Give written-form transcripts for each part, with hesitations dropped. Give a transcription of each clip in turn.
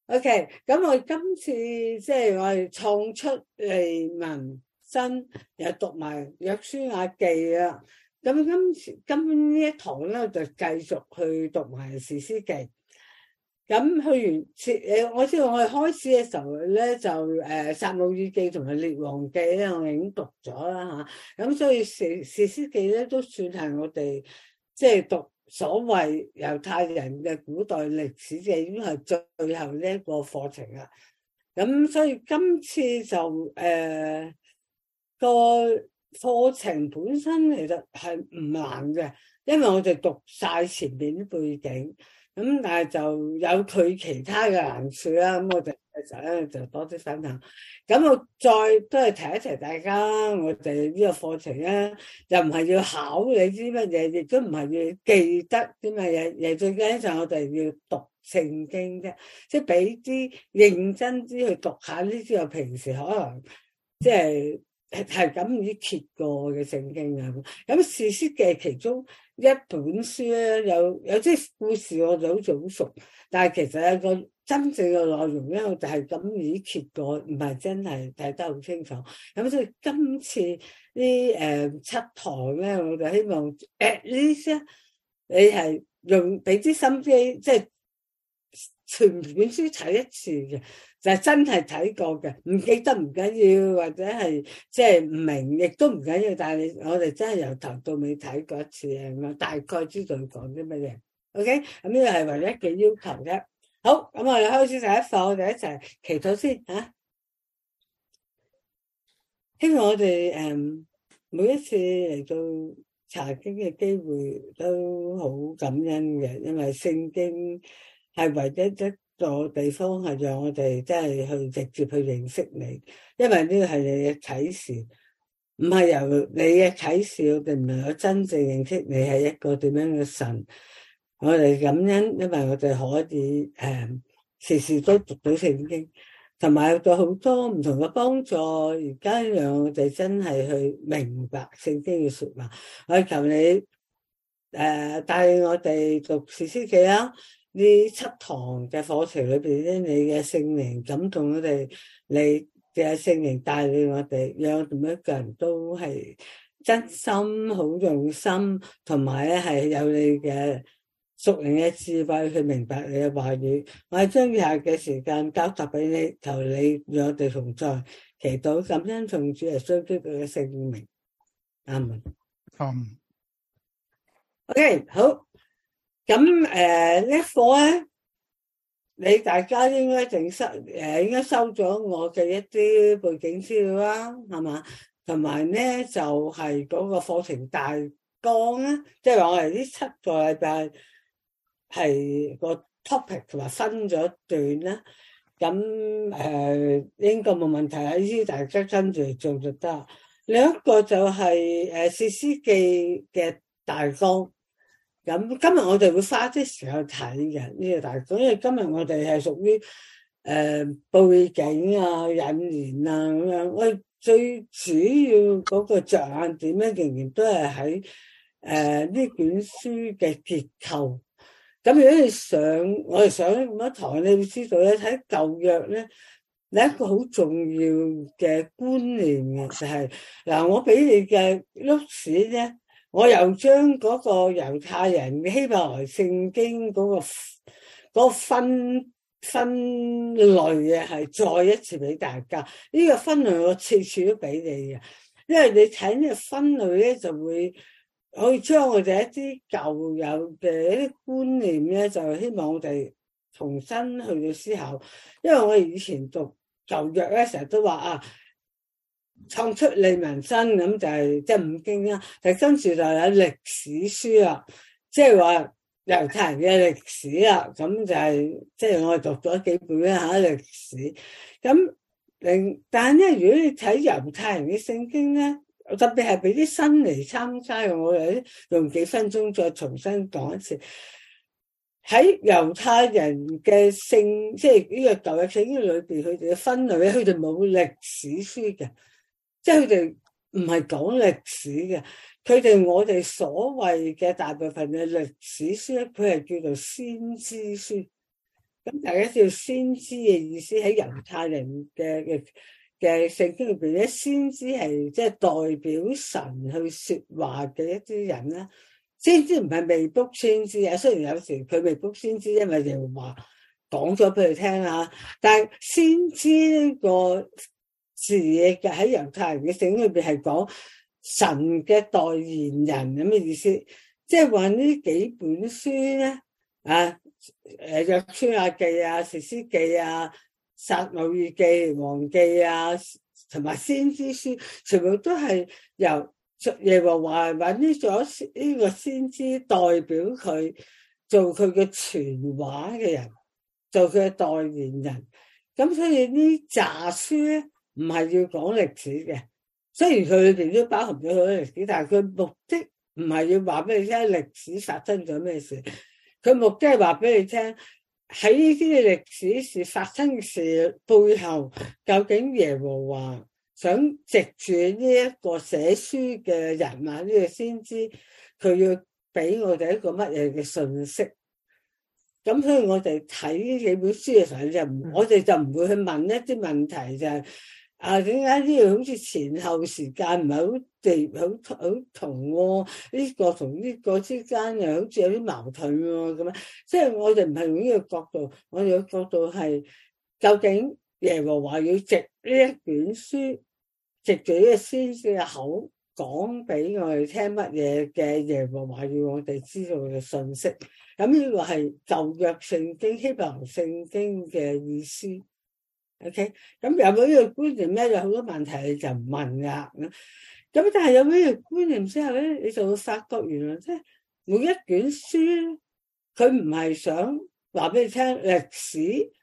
OK，咁我今次即係我哋創出利民申，又讀埋約書亞記啊。咁今呢一堂咧就繼續去讀埋士師記。咁去完我知道我哋開始嘅時候咧就撒母耳記同埋列王記咧我已經讀咗啦吓。咁所以士師記咧都算係我哋即係讀所謂猶太人嘅古代歷史嘅，已經係最後呢一個課程啦。咁所以今次就個課程本身其實係唔難嘅，因為我哋讀晒前面啲背景，咁但係就有佢其他嘅難處啦。咁我哋嘅時候咧就多啲分享。咁我再都係提一提大家，我哋呢個課程咧又唔係要考你啲乜嘢，亦都唔係要記得啲乜嘢，最緊要就我哋要讀聖經啫，即係俾啲認真啲去讀下呢啲我平時可能即係咁已揭過嘅聖經啊。咁士師記其中一本書咧有啲故事我就好似好熟，但係其實有個真正嘅內容咧我就係咁已揭過，唔係真係睇得好清楚。咁所以今次呢7堂咧，我就希望at least你係用俾啲心機，即係全本書睇一次嘅，就係真係睇過嘅，唔記得唔緊要，或者係即係唔明亦都唔緊要，但係我哋真係由頭到尾睇過一次啊，大概知道佢講啲乜嘢。OK，咁呢個係唯一嘅要求啫。好，咁我哋開始第一課，我哋一齊祈禱先吓。希望我哋每一次嚟到查經嘅機會都好感恩嘅，因為聖經係唯一一個地方係讓我哋真係去直接去認識你，因為呢個係你嘅啟示，唔係由你嘅啟示，我哋唔能夠真正認識你係一個點樣嘅神。我哋感恩，因為我哋可以時時都讀到聖經，同埋有咗好多唔同嘅幫助，而家讓我哋真係去明白聖經嘅說話。我求你帶領我哋讀士師記啦，呢7堂嘅課程裏邊咧，你嘅聖靈感動我哋，你嘅聖靈帶領我哋，讓我哋每一個人都係真心好用心，同埋咧係有你嘅屬靈嘅智慧去明白你嘅話語。我係將以下嘅時間交託俾你，求你與我哋同在，祈禱感恩奉主耶穌基督嘅聖名，阿門。OK， 好。咁呢一課咧，你大家應該應該收咗我嘅一啲背景資料啦，係嘛？同埋咧就係嗰個課程大綱啦，即係話我哋呢7個禮拜係個 topic 同埋分咗段啦。咁應該冇問題啦，呢啲大家跟住做就得。另一個就係士師記嘅大綱。咁今日我哋會花啲時間睇嘅呢個大綱，因為今日我哋係屬於背景啊、引言啊咁樣。我最主要嗰個着眼點咧，仍然都係喺呢卷書嘅結構。咁如果你我哋上咁一堂，你會知道咧，睇舊約咧，有一個好重要嘅觀念嘅，就係嗱，我俾你嘅碌屎咧。我又將嗰個猶太人嘅希伯來聖經嗰個分類嘅係再一次俾大家。呢個分類我次次都俾你嘅，因為你睇呢個分類咧，就會可以將我哋一啲舊有嘅一啲觀念咧，就希望我哋重新去到思考。因為我以前讀舊約咧，成日都話啊，創出利民申咁就係即係5經啦，但跟住就有歷史書啦，即係話猶太人嘅歷史啦，咁就係即係我哋讀咗幾本啦吓歷史。咁但係咧，如果你睇猶太人嘅聖經咧，特別係俾啲新嚟參加嘅，我哋用幾分鐘再重新講一次。喺猶太人嘅即係呢個舊約聖經裏邊，佢哋嘅分類咧，佢哋冇歷史書嘅。即係佢哋唔係講歷史嘅，佢哋我哋所謂嘅大部分嘅歷史書咧，佢係叫做先知書， 咁大家知道先知嘅意思喺猶太人嘅聖經裏邊咧，先知係即係代表神去說話嘅一啲人啦。先知唔係未卜先知啊，雖然有時佢未卜先知，因為耶和華講咗俾佢聽啊，但係先知呢個字嘅喺猶太人嘅聖經裏邊係講神嘅代言人咁嘅意思，即係話呢幾本書咧啊，約書亞記啊、士師記啊、撒母耳記、王記啊，同埋先知書，全部都係由耶和華揾咗呢個先知代表佢做佢嘅傳話嘅人，做佢嘅代言人。咁所以呢紮書咧唔係要講歷史嘅，雖然佢裏邊都包含咗好多歷史，但係佢目的唔係要話俾你聽歷史發生咗咩事，佢目的係話俾你聽喺呢啲歷史事發生嘅事背後，究竟耶和華想藉住呢一個寫書嘅人啊，呢個先知佢要俾我哋一個乜嘢嘅信息。咁所以我哋睇呢幾本書嘅時候我哋就唔會去問一啲問題，就係點解呢度好似前後時間唔係好同喎？呢個同呢個之間又好似有啲矛盾喎咁樣。即係我哋唔係用呢個角度，我哋嘅角度係究竟耶和華要藉呢一卷書，藉住呢個先知嘅口講俾我哋聽乜嘢嘅耶和華要我哋知道嘅信息。咁呢個係舊約聖經希伯來聖經嘅意思。OK， 咁有冇呢個觀念咧？有好多問題你就唔問噶。咁但係有呢個觀念之後咧，你就會發覺原來即係每一卷書，佢唔係想話俾你聽歷史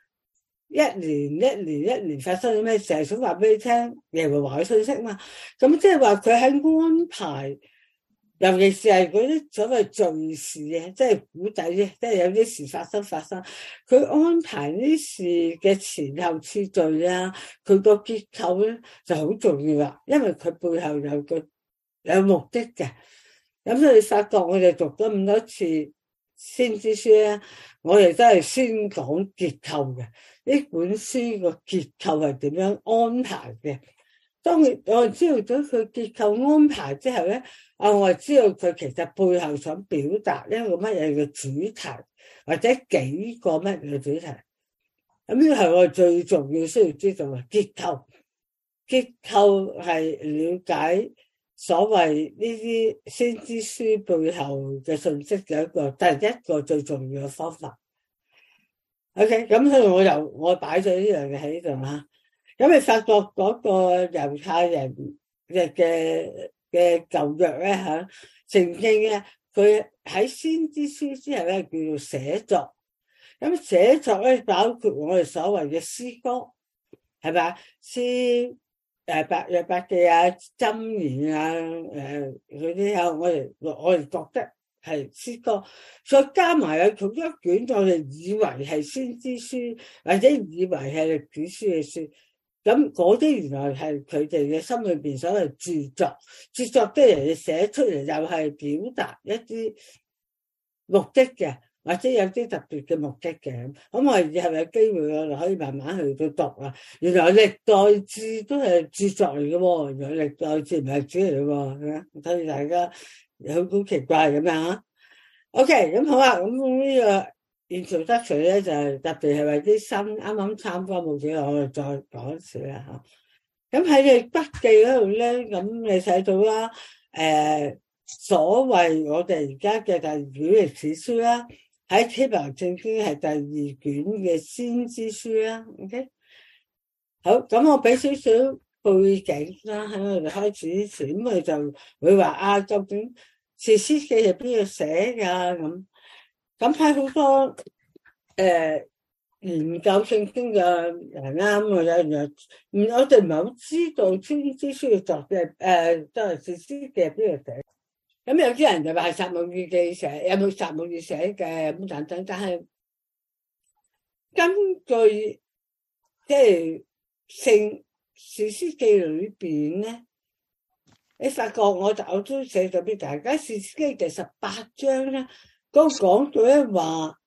一年發生咗咩事，係想話俾你聽耶和華嘅信息嘛。咁即係話佢喺安排。尤其是係嗰啲所謂敘事嘅，即係古仔啫，即係有啲事發生，佢安排呢事嘅前後次序啊，佢個結構咧就好重要啦，因為佢背後有目的嘅。咁所以你發覺我哋讀咗咁多次先知書咧，我哋都係先講結構嘅，呢本書個結構係點樣安排嘅。當我知道咗佢結構安排之後咧，我知道佢其實背後想表達一個乜嘢嘅主題，或者幾個乜嘢嘅主題。咁呢個係我最重要需要知道嘅結構。結構係了解所謂呢啲先知書背後嘅信息嘅第一個最重要嘅方法。OK， 咁所以我擺咗呢樣嘢喺度啦。咁你發覺嗰個猶太人嘅舊約咧嚇，聖經咧，佢喺先知書之後咧叫做寫作。咁寫作咧包括我哋所謂嘅詩歌，係咪？詩百約百記啊、箴言啊、嗰啲啊，我哋覺得係詩歌，再加埋有同一卷我哋以為係先知書，或者以為係歷史書嘅書。咁嗰啲原來係佢哋嘅心裏邊所謂著作啲人寫出嚟，又係表達一啲目的嘅，或者有啲特別嘅目的嘅。咁我哋以後有機會我哋可以慢慢去到讀啊。原來歷代志都係著作嚟嘅喎，原來歷代志唔係歷史嚟嘅喎，所以大家好奇怪咁樣啊。OK， 咁好啊，咁呢個introduction咧就係特別係為啲新啱啱參加冇幾耐，我哋再講一次啦嚇。咁喺你筆記嗰度咧，咁你睇到啦，所謂我哋而家嘅第二卷歷史書啦，喺希伯來聖經係第二卷嘅先知書啦。OK， 好，咁我俾少少背景啦，喺我哋開始之前，咁佢就會話究竟士師記係邊個寫㗎咁喺好多研究聖經嘅人啱我哋唔係好知道先知書嘅作者即係士師記係邊個寫。咁有啲人就話係撒母耳記寫，有冇撒母耳寫嘅咁等等，但係根據即係聖士師記裏邊咧，你發覺我都寫咗俾大家士師記第18章咧，嗰講到咧話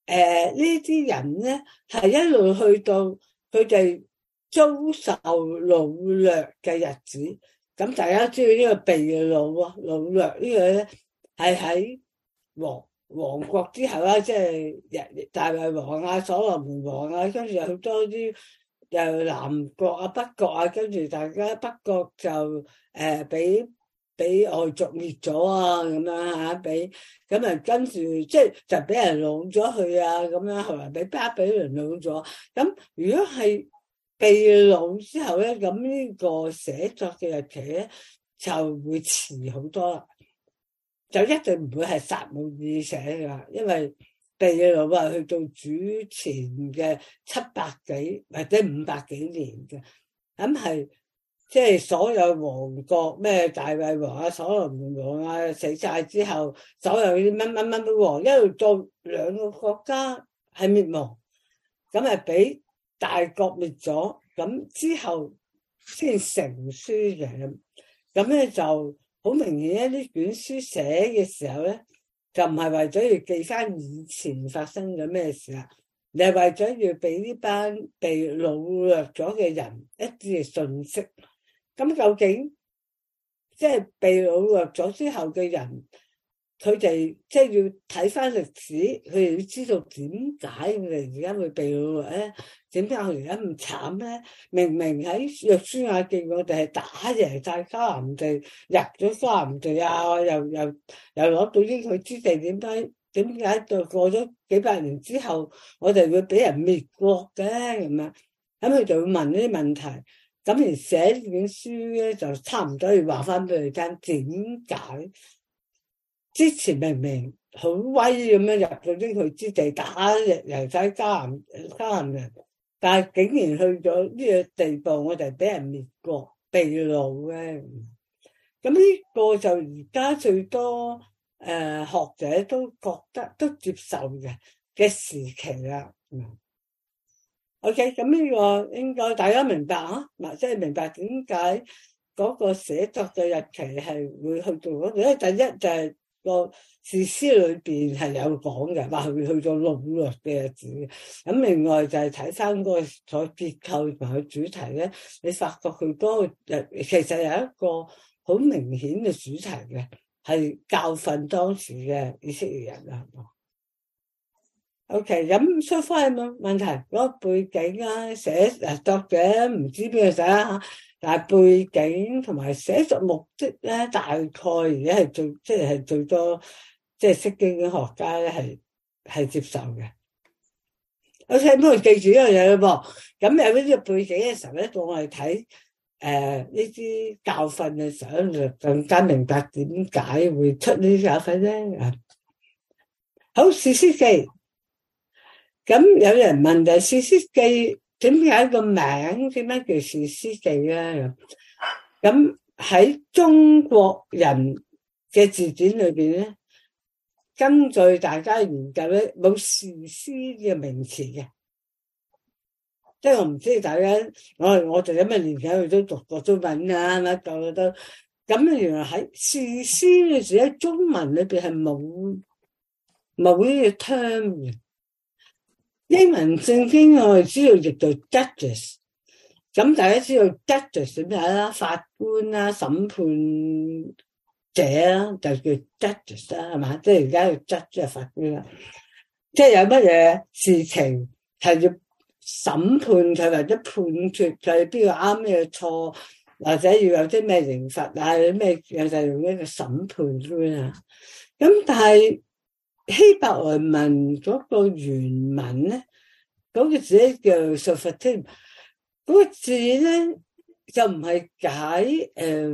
呢啲人咧係一路去到佢哋遭受擄掠嘅日子。咁大家知道呢個被擄掠呢個咧係喺王國之後啦，即係大衛王啊、所羅門王啊，跟住有好多啲又南國啊、北國啊，跟住大家北國就俾外族滅咗啊，咁樣嚇，咁啊跟住即係就俾人擄咗去啊，咁樣後來俾巴比倫擄咗。咁如果係被擄之後咧，咁呢個寫作嘅日期咧就會遲好多啦。就一定唔會係撒母耳寫噶，因為被擄啊去到主前嘅700幾或者500幾年嘅，咁係即係所有王國咩大衛王啊、所羅門王啊死晒之後，所有啲乜王一路到兩個國家係滅亡，咁係俾大國滅咗，咁之後先成書嘅，咁咧就。好明顯呢卷書寫嘅時候咧，就唔係為咗要記翻以前發生咗咩事啦，你係為咗要俾呢班被擄掠咗嘅人一啲嘅信息。咁究竟即係被擄掠咗之後嘅人，佢哋即係要睇翻歷史，佢哋要知道點解佢哋而家會被擄掠咧？點解我而家咁慘咧？明明喺約書亞記我哋係打贏晒迦南地，入咗迦南地啊，又攞到應許之地，點解到過咗幾百年之後，我哋會俾人滅國嘅咁樣？咁佢就會問呢啲問題，咁而寫呢本書咧就差唔多要話翻俾佢聽，點解之前明明好威咁樣入到應許之地，打贏晒迦南人。但係竟然去咗呢個地步，我哋俾人滅國被擄咧。咁呢個就而家最多學者都覺得都接受嘅時期啦。OK，咁呢個應該大家明白啊，即係明白點解嗰個寫作嘅日期係會去到嗰度咧。第一就係個士師裏邊係有講嘅，話佢去到擄掠嘅日子。咁另外就係睇翻個所結構同埋個主題咧，你發覺佢嗰個其實有一個好明顯嘅主題嘅，係教訓當時嘅以色列人啊。OK，咁出翻有冇問題？嗰個背景啊，寫作者唔知邊個寫啊，但係背景同埋寫作目的咧，大概而家係最多，即係釋經嘅學家咧係接受嘅。OK，咁我記住一樣嘢咯噃。咁有呢個背景嘅時候咧，到我哋睇呢啲教訓嘅時候，就更加明白點解會出呢啲教訓咧。好，士師記。咁有人問就係士師記點解個名點解叫士師記咧？咁喺中國人嘅字典裏邊咧，根據大家研究咧，冇士師嘅名詞嘅。即係我唔知大家我哋有咩年紀佢都讀過中文啊，乜個都咁。原來喺士師嘅字喺中文裏邊係冇呢個 term 嘅。英文聖經我哋知道譯做 judges， 咁大家知道 judges 點解啦？法官啦、審判者啦，就叫 judges 啦，係嘛？即係而家嘅 judge 即係法官啦。即係有乜嘢事情係要審判佢或者判決佢邊個啱咩錯，或者要有啲咩刑罰啊？咩有就用一個審判官啊。咁但係希伯來文嗰個原文咧，嗰個字叫 Shoftim， 嗰個字咧就唔係解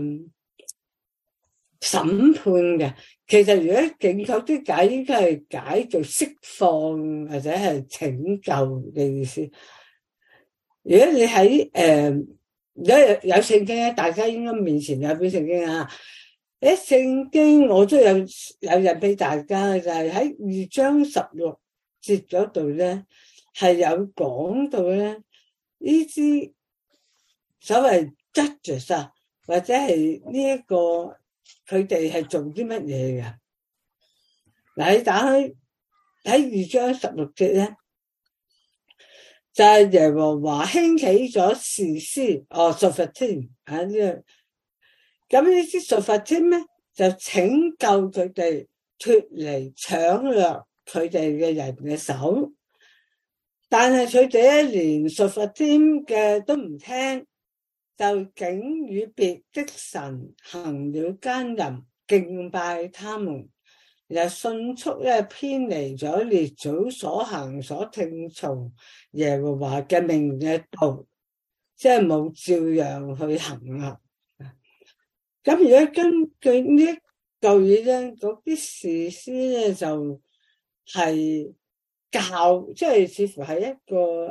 審判嘅。其實如果正確啲解，應該係解做釋放或者係拯救嘅意思。如果你喺如果有聖經咧，大家應該面前有本聖經啊。聖經我都有印俾大家，就係喺2章16節嗰度咧，係有講到咧呢啲所謂 judges 啊，或者係呢一個佢哋係做啲乜嘢嘅。嗱，你打開喺2章16節咧，就係耶和華興起咗士師Shoftim啊呢樣，咁呢啲Shoftim咧就拯救佢哋脫離搶掠佢哋嘅人嘅手，但係佢哋連Shoftim嘅都唔聽，就竟與別的神行了奸淫，敬拜他們，又迅速偏離咗列祖所行所聽從耶和華嘅命嘅道，即係冇照樣去行啊。咁如果根據呢一舊嘢咧，嗰啲士師咧就係教，即係似乎係一個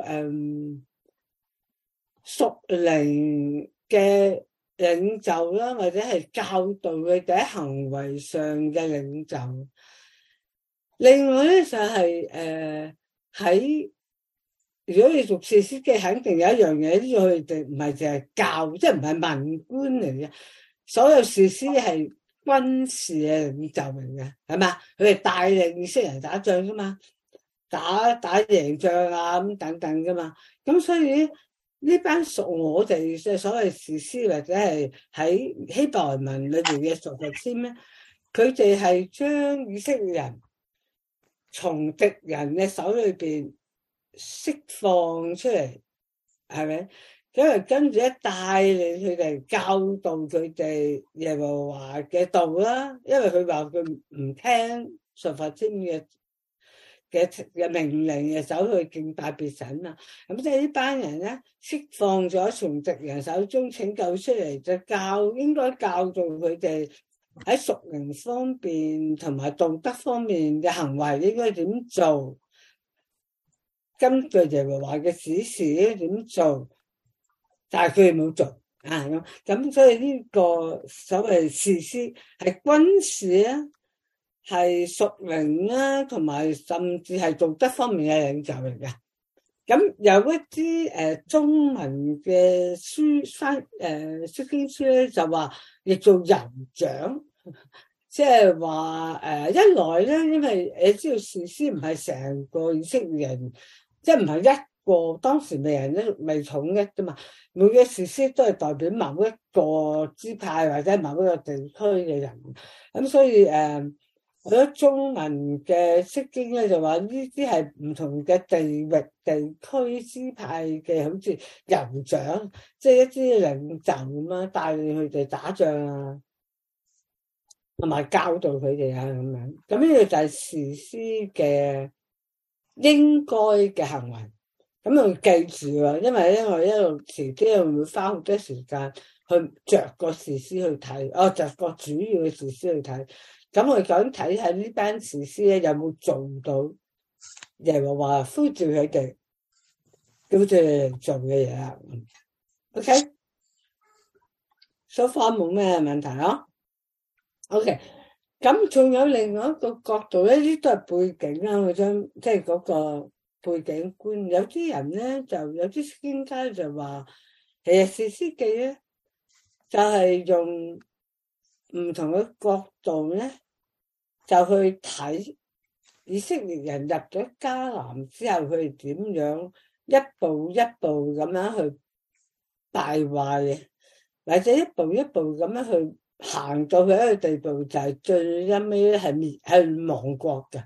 屬靈嘅領袖啦，或者係教導佢哋喺行為上嘅領袖。另外咧就係喺如果你讀士師記，肯定有一樣嘢，呢個佢哋唔係淨係教，即係唔係文官嚟嘅。所有士師係軍事嘅領袖嚟嘅，係嘛？佢哋帶領以色列人打仗噶嘛，打贏仗啊咁等等噶嘛。咁所以呢班屬我哋即係所謂士師或者係喺希伯來文裏邊嘅Shoftim咧，佢哋係將以色列人從敵人嘅手裏邊釋放出嚟，係咪？因為跟住帶領佢哋教導佢哋耶和華嘅道啦，因為佢話佢唔聽Shoftim嘅命令嘅，走去敬拜別神啊。咁即係呢班人咧釋放咗從敵人手中拯救出嚟，就應該教導佢哋喺屬靈方面同埋道德方面嘅行為應該點做，根據耶和華嘅指示應該點做，但係佢哋冇做啊。咁所以呢個所謂士師係軍事啊，係屬靈啦，同埋甚至係道德方面嘅領袖嚟嘅。咁有一啲中文嘅釋經書咧就話亦做酋長，即係話一來咧，因為你知道士師唔係成個以色列人，即係唔係一個當時未人咧未統一噶嘛，每個士師都係代表某一個支派或者某一個地區嘅人，咁所以我覺得中文嘅釋經咧就話呢啲係唔同嘅地域地區支派嘅，好似酋長，即係一啲領袖咁樣帶領佢哋打仗啊，同埋教導佢哋啊咁樣。咁呢個就係士師嘅應該嘅行為。咁要記住啊，因為咧我一路遲啲會花好多時間去着個士師去睇，着個主要嘅士師去睇。咁我想睇下呢班士師咧有冇做到耶和華呼召佢哋叫佢哋做嘅嘢啊。OK，so far 冇咩問題啊。OK，咁仲有另外一個角度咧，呢啲都係背景啊。我想即係嗰個背景觀，有啲人咧就有啲聖經家就話，其實士師記咧就係用唔同嘅角度咧，就去睇以色列人入咗迦南之後，佢哋點樣一步一步咁樣去敗壞，或者一步一步咁樣去行到去一個地步，就係最後尾咧係亡國嘅。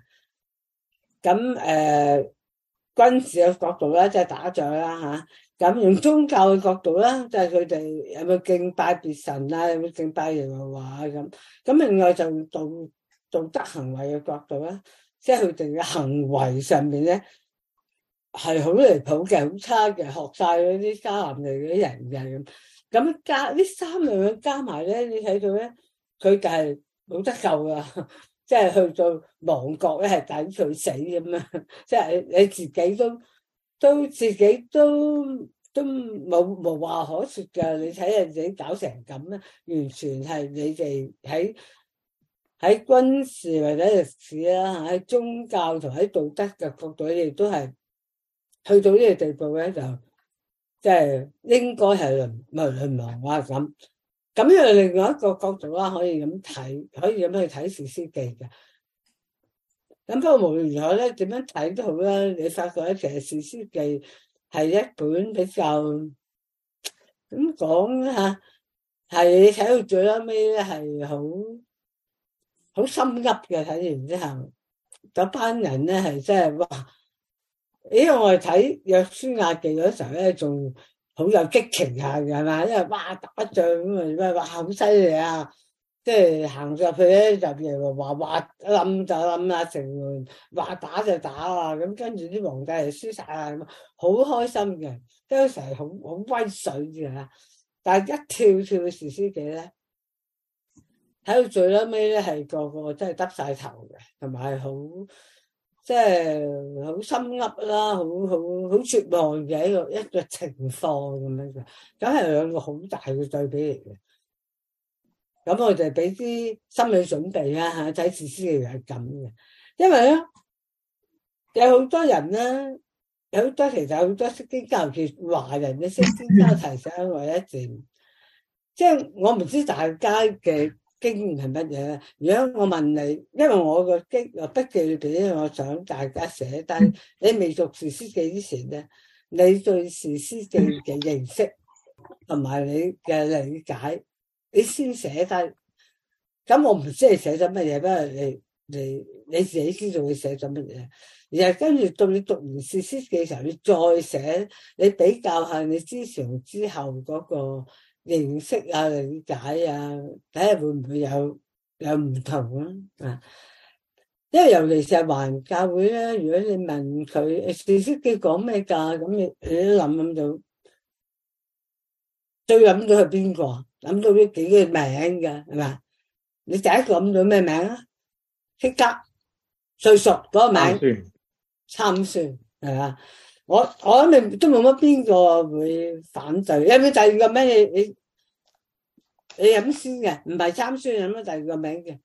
咁軍事嘅角度啦，即係打仗啦嚇。咁用宗教嘅角度啦，就係佢哋有冇敬拜別神啊，有冇敬拜耶和華啊咁。咁另外就道德行為嘅角度啦，即係佢哋嘅行為上面咧係好離譜嘅，好差嘅，學晒嗰啲迦南地嗰啲人嘅咁。咁加呢三樣嘢加埋咧，你睇到咧，佢就係冇得救噶，即係去到亡國咧係等佢死咁樣，即係你自己都冇話可說噶。你睇下自己搞成咁咧，完全係你哋喺軍事或者歷史啦，喺宗教同喺道德嘅角度，你哋都係去到呢個地步咧，就即係應該係淪亡啊咁。咁又另外一個角度啦，可以咁睇，可以咁去睇士師記嘅。 咁不過無論如何咧，點樣睇都好啦。你發覺咧，其實《士師記》係一本比較點講吓，係你睇到最後尾咧係好心噏嘅。睇完之後，嗰班人咧係真係哇！因為我哋睇《約書亞記》嗰時候咧，仲好有激情下嘅係嘛，因為哇打仗咁啊，哇好犀利啊！即係行入去咧，入嚟話冧就冧啊，城門話打就打啊，咁跟住啲皇帝係輸晒啊，咁好開心嘅，嗰時係好威水嘅。但係一跳去士師記咧，睇到最尾咧係個個真係耷晒頭嘅，同埋好即係好心噏啦，好絕望嘅一個情況咁樣嘅，咁係兩個好大嘅對比嚟嘅。咁我哋俾啲心理準備啦嚇，睇士師記係咁嘅，因為咧有好多人咧，其實好多釋經家，尤其華人嘅釋經家提醒我一點，即係我唔知大家嘅經驗係乜嘢咧。如果我問你，因為我個筆記裏邊咧，我想大家寫低，你未讀士師記之前咧，你對士師記嘅認識同埋你嘅理解。你先寫低，咁我唔知你寫咗乜嘢，不過你自己知道你寫咗乜嘢，然後跟住到你讀完士師記嘅時候，你再寫，你比較下你之前同之後嗰個認識啊、理解啊，睇下會唔會有唔同啊？因為尤其是係華人教會咧，如果你問佢士師記講咩㗎，咁你都諗到，最諗到係邊個？諗到呢幾個名嘅係嘛？你第一個諗到咩名啊？希格最熟嗰個名參孫係嘛？我諗你都冇乜邊個會反對。有冇第二個名？你飲先嘅，唔係參孫，有冇第二個名嘅？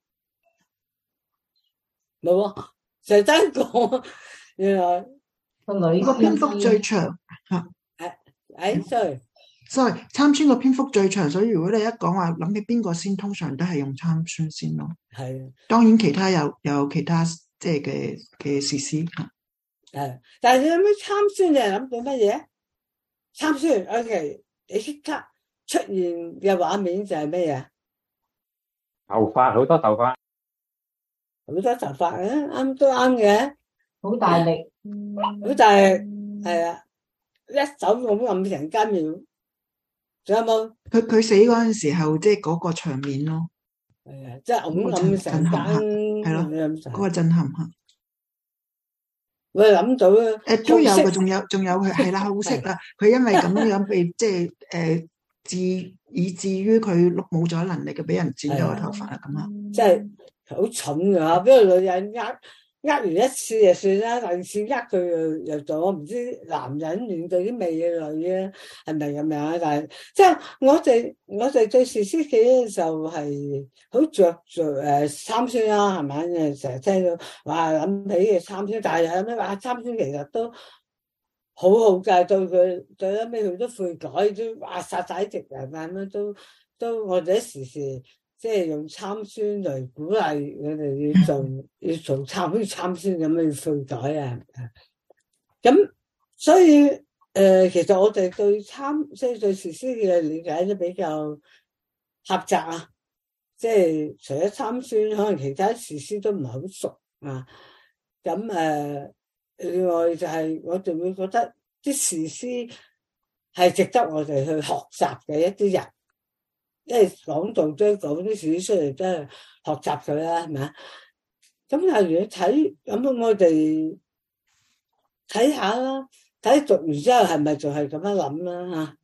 冇啊，就得一個。原來個女個篇幅最長嚇。sorry，參孫個篇幅最長，所以如果你一講話諗起邊個先，通常都係用參孫先咯。 係， 當然其他有其他即係嘅士師嚇。 係，但係你有咩參孫？你係諗到乜嘢？參孫 OK， 你即刻出現嘅畫面就係咩嘢？ 頭髮好多頭髮， 好多頭髮啊，啱都啱嘅， 好大力， 好大力，係啊，一手咁撳成間廟。仲有冇？ 佢死嗰陣時候，即係嗰個場面咯。 係啊，即係咁撳成間， 係咯，嗰個震撼嚇。 我諗到啊， 都有嘅，仲有佢係啦，好識啦。佢因為咁樣被即係以至於佢冇咗能力嘅，俾人剪咗個頭髮啦咁啊。 即係好蠢啊！俾個女人呃完一次就算啦，第二次呃佢又做。我唔知男人面對啲美女咧係咪咁樣？但係即係我哋對士師記咧就係好着參孫啦，係咪？成日聽到話諗起嘅參孫，但係有咩話參孫其實都好好㗎，對佢最後尾佢都悔改，都話殺晒敵人啊，咁樣都我哋一時。即係用參孫嚟鼓勵佢哋要做參孫咁樣悔改啊！咁所以其實我哋對即係對士師嘅理解都比較狹窄啊！即係除咗參孫，可能其他士師都唔係好熟啊。咁另外就係我哋會覺得啲士師係值得我哋去學習嘅一啲人。因為講道都講啲事出嚟，真係學習佢啦，係咪啊？咁例如你睇，咁我哋睇下啦，睇讀完之後係咪仲係咁樣諗啦吓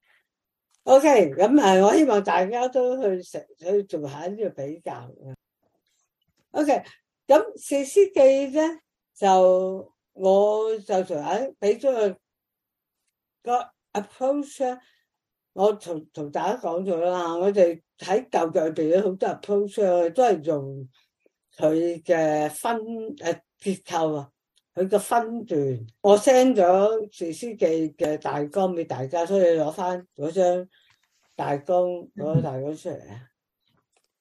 ？OK，咁我希望大家都去做下呢個比較。OK，咁士師記咧就我就同人俾咗個 approach。我同大家講咗啦，我哋喺舊約裏邊咧好多 approach 都係用佢嘅結構啊，佢嘅分段。我 send 咗士師記嘅大綱俾大家，所以攞翻嗰張大綱出嚟啊。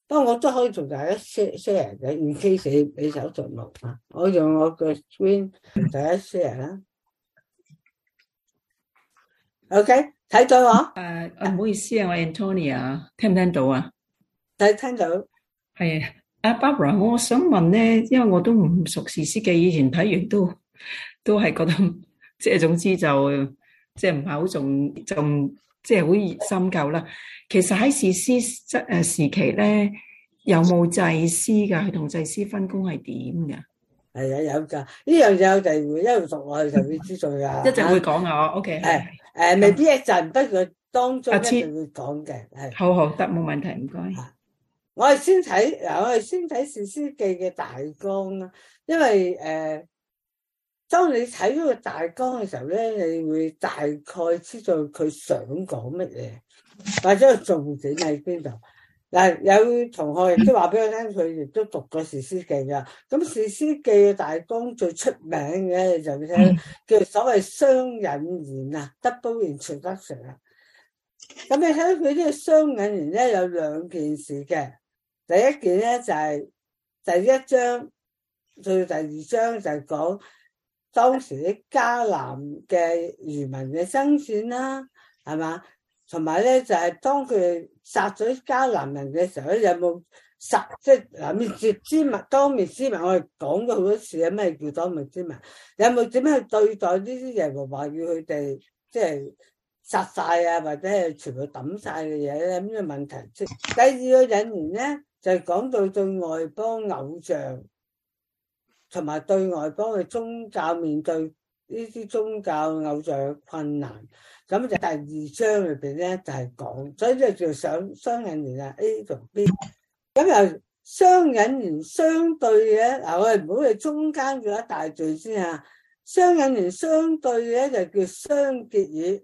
不過我都可以同大家 share 嘅，in case 你手上冇啊，我用我個 screen 同大家 share 啦。OK， 睇到我？ 唔好意思啊，我 Antonia 聽唔聽到啊？ 聽到。 係啊，Barbara，我想問咧，因為我都唔熟士師記，以前睇完都係覺得，即係總之就即係唔係好重，就即係好深究啦。其實喺士師時期咧，有冇祭司噶？佢同祭司分工係點噶？ 係啊，有噶，呢樣嘢我哋會一路讀落去就會知道噶。 一陣會講啊，OK。 未必一陣，不過當中一定會講嘅。係。 好得，冇問題，唔該。 我哋先睇士師記嘅大綱啦，因為當你睇嗰個大綱嘅時候咧，你會大概知道佢想講乜嘢，或者個重點喺邊度。嗱，有同學亦都話俾我聽，佢亦都讀過士師記噶。咁士師記嘅大綱最出名嘅就係叫所謂雙引言啊 ，double introduction 啊。咁你睇到佢呢個雙引言咧，有兩件事嘅。第一件咧就係第一章到第二章就係講當時啲迦南嘅漁民嘅爭戰啦，係嘛？同埋咧就係當佢殺咗迦南人嘅時候咧，有冇殺即係滅絕之民？當滅之民，我哋講咗好多次啊，咩叫當滅之民？有冇點樣去對待呢啲耶和華要佢哋即係殺晒啊，或者係全部抌晒嘅嘢咧？咁嘅問題。第二個引言咧，就係講到對外邦偶像同埋對外邦嘅宗教面對呢啲宗教偶像嘅困難，咁就第二章裏邊咧就係講，所以就叫雙引言啊 A 同 B。咁又雙引言相對嘅，嗱我哋唔好理中間嗰一大段先啊。雙引言相對嘅就叫雙結語，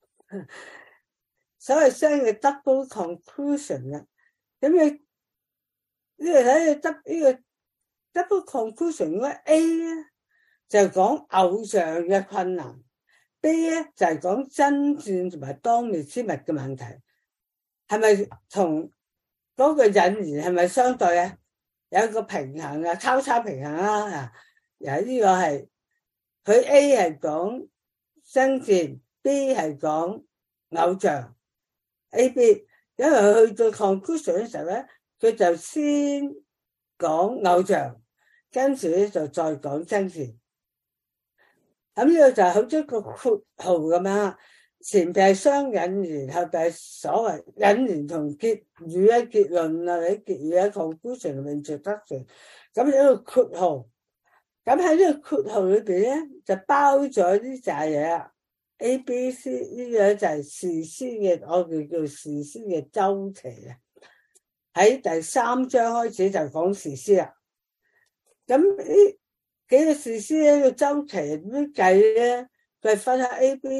所謂雙嘅 double conclusion 啊。咁你呢個睇呢個 double conclusion 嗰個 A 咧就講偶像嘅困難， B 咧就係講爭戰同埋當滅之物嘅問題，係咪同嗰個引言係咪相對啊？有一個平衡啊，交叉平衡啦。嗱，呢個係佢 A 係講爭戰， B 係講偶像 A、B， 因為佢去到 conclusion 嘅時候咧，佢就先講偶像，跟住咧就再講爭戰。咁呢個就係好似一個括號咁樣，前邊係雙引言，後邊係所謂引言同結語啊、結論啊、或者結語啊、conclusion 同 introduction，咁一個括號。咁喺呢個括號裏邊咧，就包咗啲就係 A、B、C 呢個就係士師嘅，我哋叫士師嘅周期啊。喺第三章開始就講士師啦。咁呢幾個士師咧個周期點樣計咧？佢係分下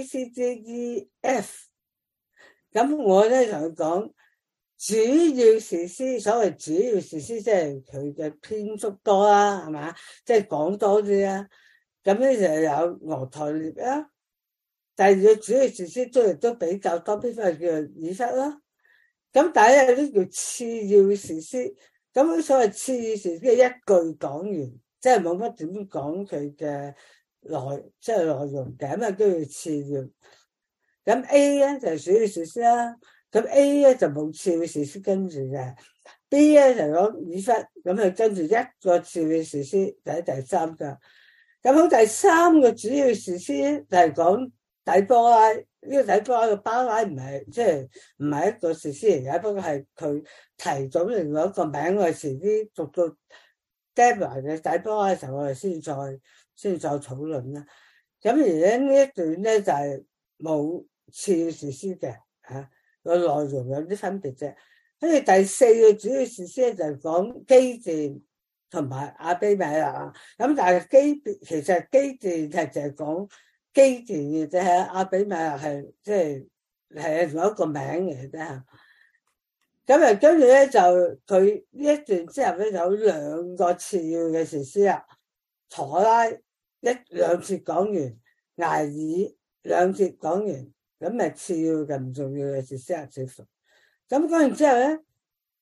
A、B、C、D、E、F。咁我咧同佢講，主要士師，所謂主要士師，即係佢嘅篇幅多啦，係嘛？即係講多啲啦。咁咧就有俄台列啦。第二個主要士師都比較多啲，係叫以弗啦。咁但係有啲叫次要士師。咁所謂次要士師係一句講完。即係冇乜點講佢嘅內容嘅，咁啊都要次要。咁 A 咧就係主要士師啦，咁 A 咧就冇次要士師跟住嘅。B 咧就講以弗，咁佢跟住一個次要士師就喺第三章。咁好，第三個主要士師就係講底波拉。呢個底波拉嘅巴拉唔係即係唔係一個士師嚟嘅，不過係佢提咗另外一個名，我遲啲讀到Deborah 嘅底波拉嘅時候，我哋先再討論啦。咁而咧呢一段咧就係冇次要士師嘅嚇，個內容有啲分別啫。跟住第四個主要士師咧就係講基甸同埋亞比米勒啦。咁但係其實基甸係就係講基甸嘅啫，亞比米勒係即係另一個名嚟嘅啫。咁啊，跟住咧就佢呢一段之後咧有兩個次要嘅士師啦，妥拉兩節講完，睚珥兩節講完，咁咪次要嘅唔重要嘅士師啊，似乎咁講完之後咧，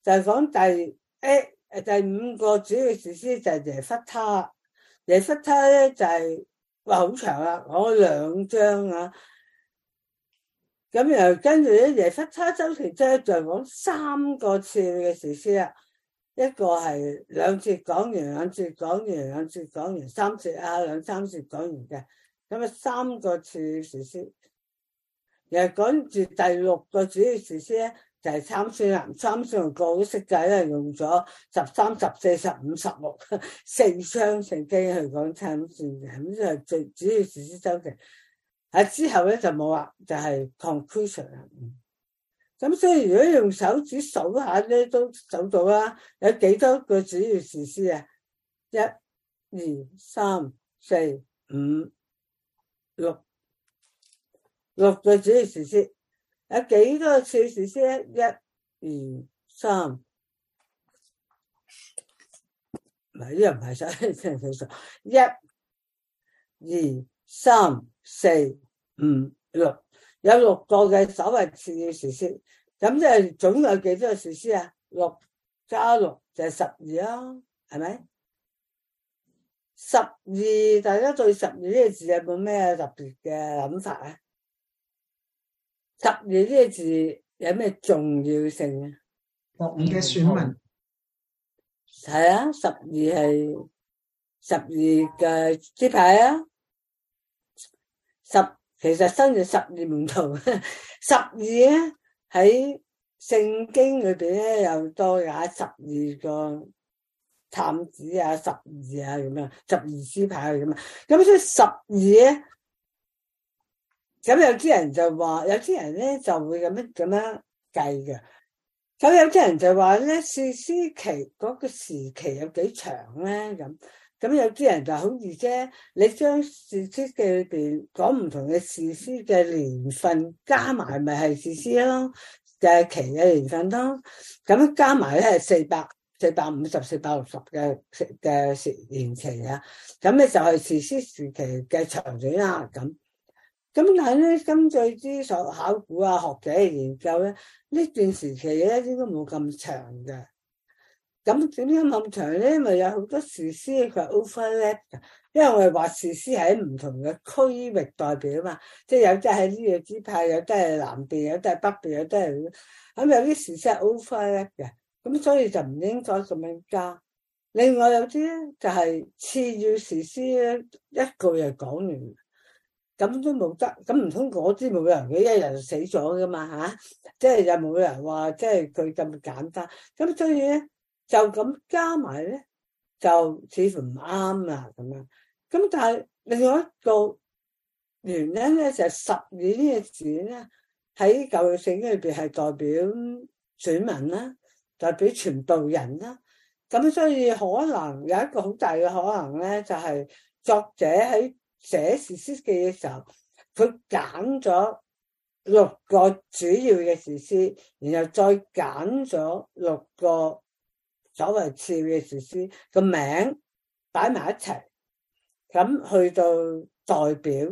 就係講第五個主要士師就係耶弗他。耶弗他咧就係話好長啦，講2章啊。咁然後跟住咧，耶弗他周期咧就講3個次嘅士師啊。一個係2節講完，2節講完，2節講完，3節啊，2、3節講完嘅。咁啊3個次士師。然後講住第6個主要士師咧，就係參孫啦。參孫個都識計咧，用咗13、14、15、16 4章聖經去講參孫嘅，咁就係最主要士師周期。之後咧就冇啦，就係 conclusion 啦。咁所以如果用手指數下咧，都數到啦。有幾多個主要士師啊？1、2、3、4、5、6個主要士師。有幾多個次士師咧？1、2、3，唔係呢個唔係數，真係數。1、2、3、4、5、6，有6個嘅所謂次要士師。咁即係總有幾多個士師啊？6加6就係12啦，係咪？12，大家對12呢個字有冇咩特別嘅諗法啊？12呢個字有咩重要性啊？ 國語嘅選民係啊，12係12嘅支派啊。其實生咗12門徒，12咧喺聖經裏邊咧有多嘅12個探子啊，12啊咁樣，12支派咁啊。咁所以12咧。咁有啲人就話，有啲人咧就會咁樣計嘅。咁有啲人就話咧，士師期嗰個時期有幾長咧？咁有啲人就好易啫。你將士師記裏邊講唔同嘅士師嘅年份加埋，咪係士師咯嘅期嘅年份咯。咁加埋咧係450、460嘅年期啊。咁咧就係士師時期嘅長短啦。咁但係咧，根據啲所考古啊學者嘅研究咧，呢段時期咧應該冇咁長嘅。咁點解咁長咧？因為有好多士師佢係 overlap 嘅，因為我哋話士師喺唔同嘅區域代表啊嘛，即係有啲喺呢個支派，有啲係南邊，有啲係北邊，有啲係咁，有啲士師係 overlap 嘅，咁所以就唔應該咁樣加。另外有啲咧就係次要士師咧，一句就講完。咁都冇得，咁唔通嗰啲冇人佢一日就死咗噶嘛嚇？即係又冇人話即係佢咁簡單，咁所以咧就咁加埋咧就似乎唔啱啦咁樣。咁但係另外一個原因咧就係12呢個字咧喺舊約聖經裏邊係代表選民啦，代表傳道人啦。咁所以可能有一個好大嘅可能咧，就係作者喺寫士師記嘅時候，佢揀咗6個主要嘅士師，然後再揀咗6個所謂次要嘅士師個名擺埋一齊，咁去到代表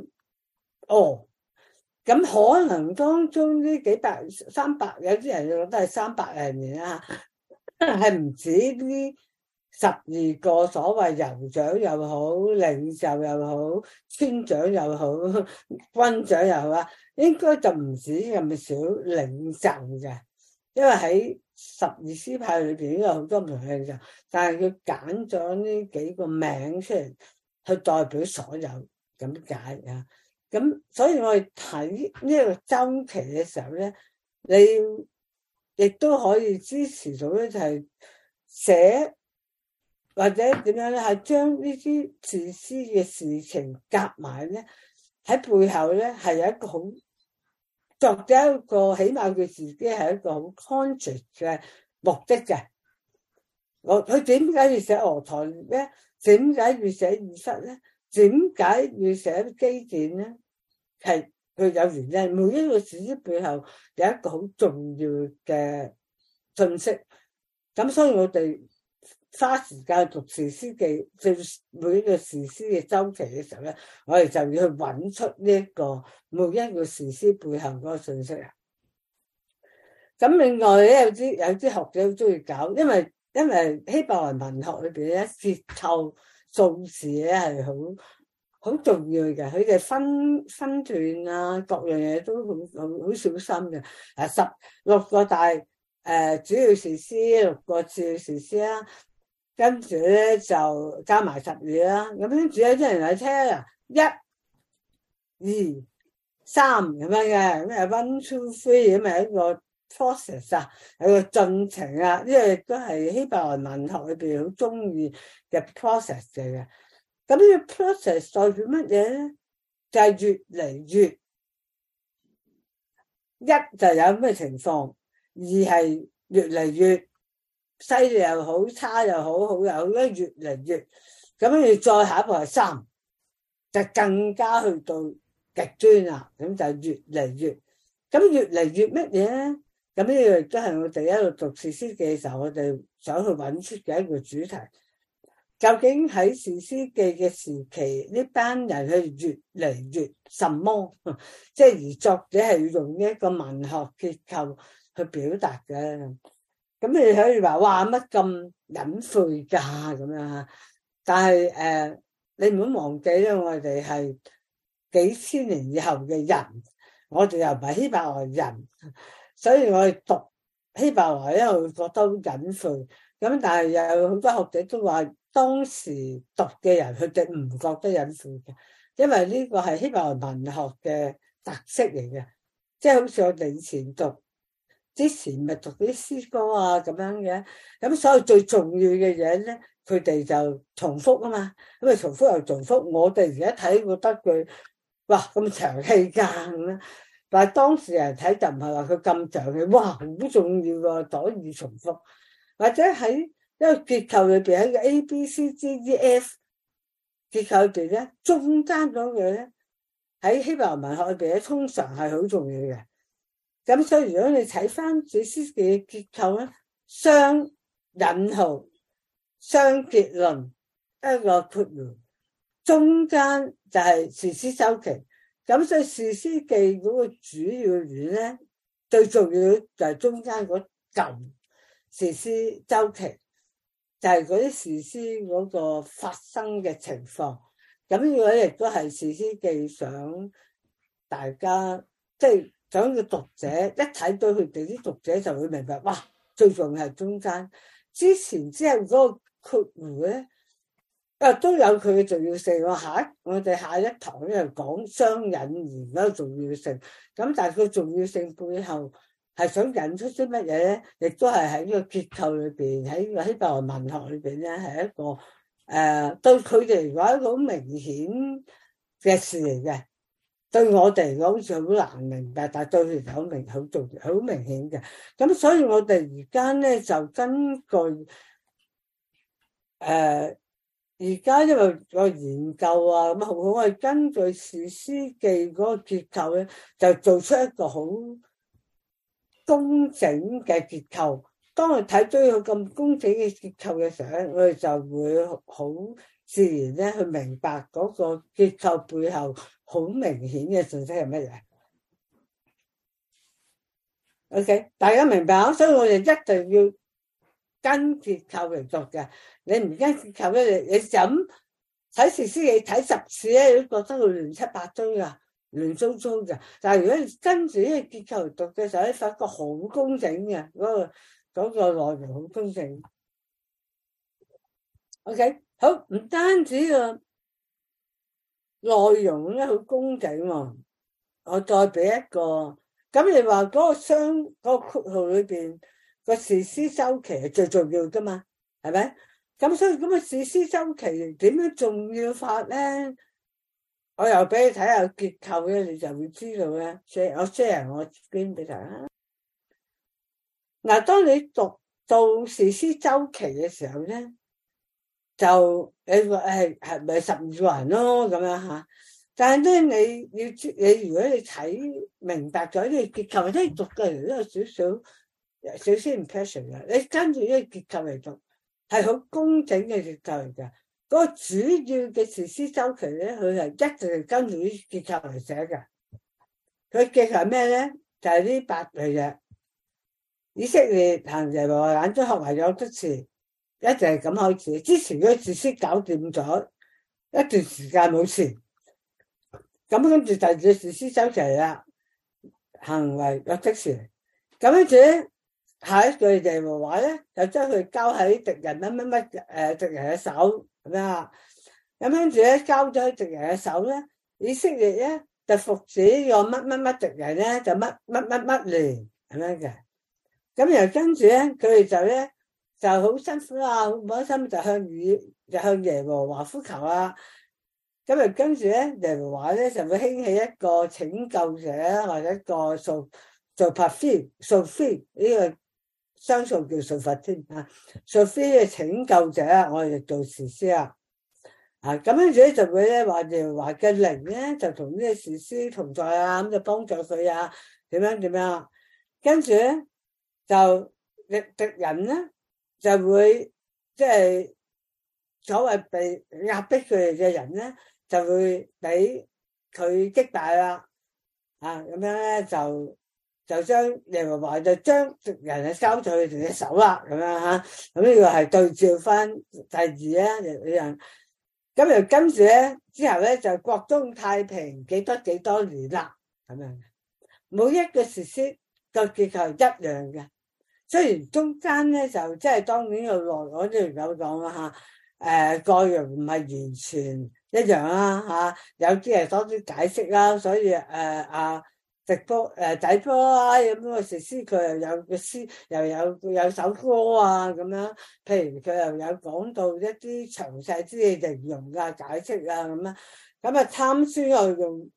咁可能當中呢幾百300，有啲人覺得係300零年啦，係唔止呢12個所謂酋長又好，領袖又好，村長又好，軍長又好啊，應該就唔止咁少領袖嘅，因為喺12支派裏邊有好多唔同嘅領袖，但係佢揀咗呢幾個名出嚟去代表所有咁解啊。咁所以我哋睇呢個周期嘅時候咧，你亦都可以支持到咧，就係寫。或者點樣咧？係將呢啲士師嘅事情夾埋咧，喺背後咧係有一個好作者一個，起碼佢自己係一個好 conscious 嘅目的嘅。佢點解要寫俄台咧？點解要寫以弗咧？點解要寫基甸咧？係佢有原因。每一個士師背後有一個好重要嘅信息。咁所以我哋花時間讀士師記，對每一個士師嘅周期嘅時候咧，我哋就要去揾出呢一個每一個士師背後嗰個信息啊。 咁另外咧，有啲學者好中意搞，因為希伯來文學裏邊咧，結構數字咧係好重要嘅，佢哋分段啊，各樣嘢都好小心嘅。16個大主要士師，6個次要士師啦，跟住咧就加埋12啦。咁跟住咧，啲人嚟聽啊，1、2、3咁樣嘅，咁啊 1、2、3咁係一個 process 啊，有個進程啊，呢個亦都係希伯來文學裏邊好中意嘅 process 嚟嘅。咁呢個 process 代表乜嘢咧？就係越嚟越一就有咩情況，二係越嚟越犀利又好，差又好，好又好，咧越嚟越咁，你再下一步係3，就更加去到極端啦。咁就越嚟越，咁越嚟越乜嘢咧？咁呢個亦都係我哋一路讀士師記嘅時候，我哋想去揾出嘅一個主題。究竟喺士師記嘅時期，呢班人係越嚟越什麼？即係而作者係要用一個文學結構去表達嘅。咁你可以話哇乜咁隱晦㗎咁樣嚇？但係你唔好忘記咧，我哋係幾千年以後嘅人，我哋又唔係希伯來人，所以我哋讀希伯來咧會覺得好隱晦。咁但係有好多學者都話，當時讀嘅人佢哋唔覺得隱晦嘅，因為呢個係希伯來文學嘅特色嚟嘅，即係好似我哋以前讀之前咪讀啲詩歌啊咁樣嘅，咁所有最重要嘅嘢咧，佢哋就重複啊嘛，咁啊重複又重複，我哋而家睇覺得佢哇咁長氣㗎咁樣，但係當時人睇就唔係話佢咁長氣，哇好重要喎，所以重複。或者喺一個結構裏邊，喺個 A、B、C、D、E、F 結構裏邊咧，中間嗰個咧喺希伯來文學裏邊咧，通常係好重要嘅。咁所以如果你睇翻士師記嘅結構咧，雙引號、雙結論一個括弧，中間就係士師周期。咁所以士師記嗰個主要語咧，最重要就係中間嗰嚿。士師周期就係嗰啲士師嗰個發生嘅情況，咁呢個亦都係士師記想大家即係想個讀者一睇到佢哋啲讀者就會明白，哇！最重要係中間，之前之後嗰個括弧咧，都有佢嘅重要性。我哋下一堂咧就講雙引言嗰個重要性，咁但係佢重要性背後係想引出啲乜嘢咧？亦都係喺呢個結構裏邊，喺呢個希伯來文學裏邊咧，係一個對佢哋嚟講一個好明顯嘅事嚟嘅。對我哋嚟講好似好難明白，但係對佢哋好明顯嘅。咁所以我哋而家咧就根據而家因為個研究啊咁好，我哋根據士師記嗰個結構咧，就做出一個好工整嘅結構。當我睇到有咁工整嘅結構嘅時候咧，我哋就會好自然咧去明白嗰個結構背後好明顯嘅信息係乜嘢。OK， 大家明白啊？所以我哋一定要跟結構嚟讀嘅。你唔跟結構咧，你就咁睇士師記睇10次咧，你都覺得佢亂七八糟噶。亂糟糟嘅，但係如果你跟住呢個結構嚟讀嘅時候，你發覺好工整嘅，嗰個內容好工整。OK， 好，唔單止個內容咧好工整喎，我再俾一個，咁你話嗰個括號裏邊個士師周期係最重要噶嘛，係咪？咁所以咁個士師周期點樣重要法咧？我又俾你睇下結構咧，你就會知道咧。我 share 我邊俾大家。嗱，當你讀到士師周期嘅時候咧，就你話係咪12個人咯咁樣嚇？但係咧，你如果你睇明白咗呢個結構，即係讀嘅人都有少少 impression 嘅。你跟住呢個結構嚟讀，係好工整嘅結構嚟嘅。嗰個主要嘅士師周期咧，佢係一直係跟住啲結構嚟寫嘅。佢結構係咩咧？就係呢8類嘅。 以色列行耶和華眼中合為有的事，一直係咁開始。之前嗰啲士師搞掂咗一段時間冇事，咁跟住第二個士師走齊嚟啦，行為有的事。咁跟住咧，下一句耶和華咧就將佢交喺敵人敵人嘅手咁樣啊。咁跟住咧交咗喺敵人嘅手咧，以色列咧就服侍呢個乜敵人咧就乜年咁樣嘅。咁然後跟住咧佢哋就好辛苦啊，好唔開心，就向耶和華呼求啊。咁啊跟住咧耶和華咧就會興起一個拯救者或者一個做帕菲呢個雙數叫數法添啊，數菲嘅拯救者，我哋做士師啊。咁跟住咧就會咧話耶和華嘅靈咧就同呢個士師同在啊，咁就幫助佢啊，點樣，跟住咧就敵人咧就會即係所謂被壓迫佢哋嘅人咧就會俾佢擊敗啦，咁樣咧就將耶和華就將敵人交咗佢哋嘅手啦，咁樣吓，咁呢個係對照翻第二咧。咁又跟住咧，之後咧就國中太平幾多年啦，咁樣。每一個士師個結構一樣嘅，雖然中間咧就即係當然我都有講啦吓，個樣唔係完全一樣啦吓，有啲係多啲解釋啦，所以底波啊咁個士師佢又有個詩，又有首歌啊咁樣，譬如佢又有講到一啲詳細啲嘅形容啊解釋啊咁樣，咁啊參孫又用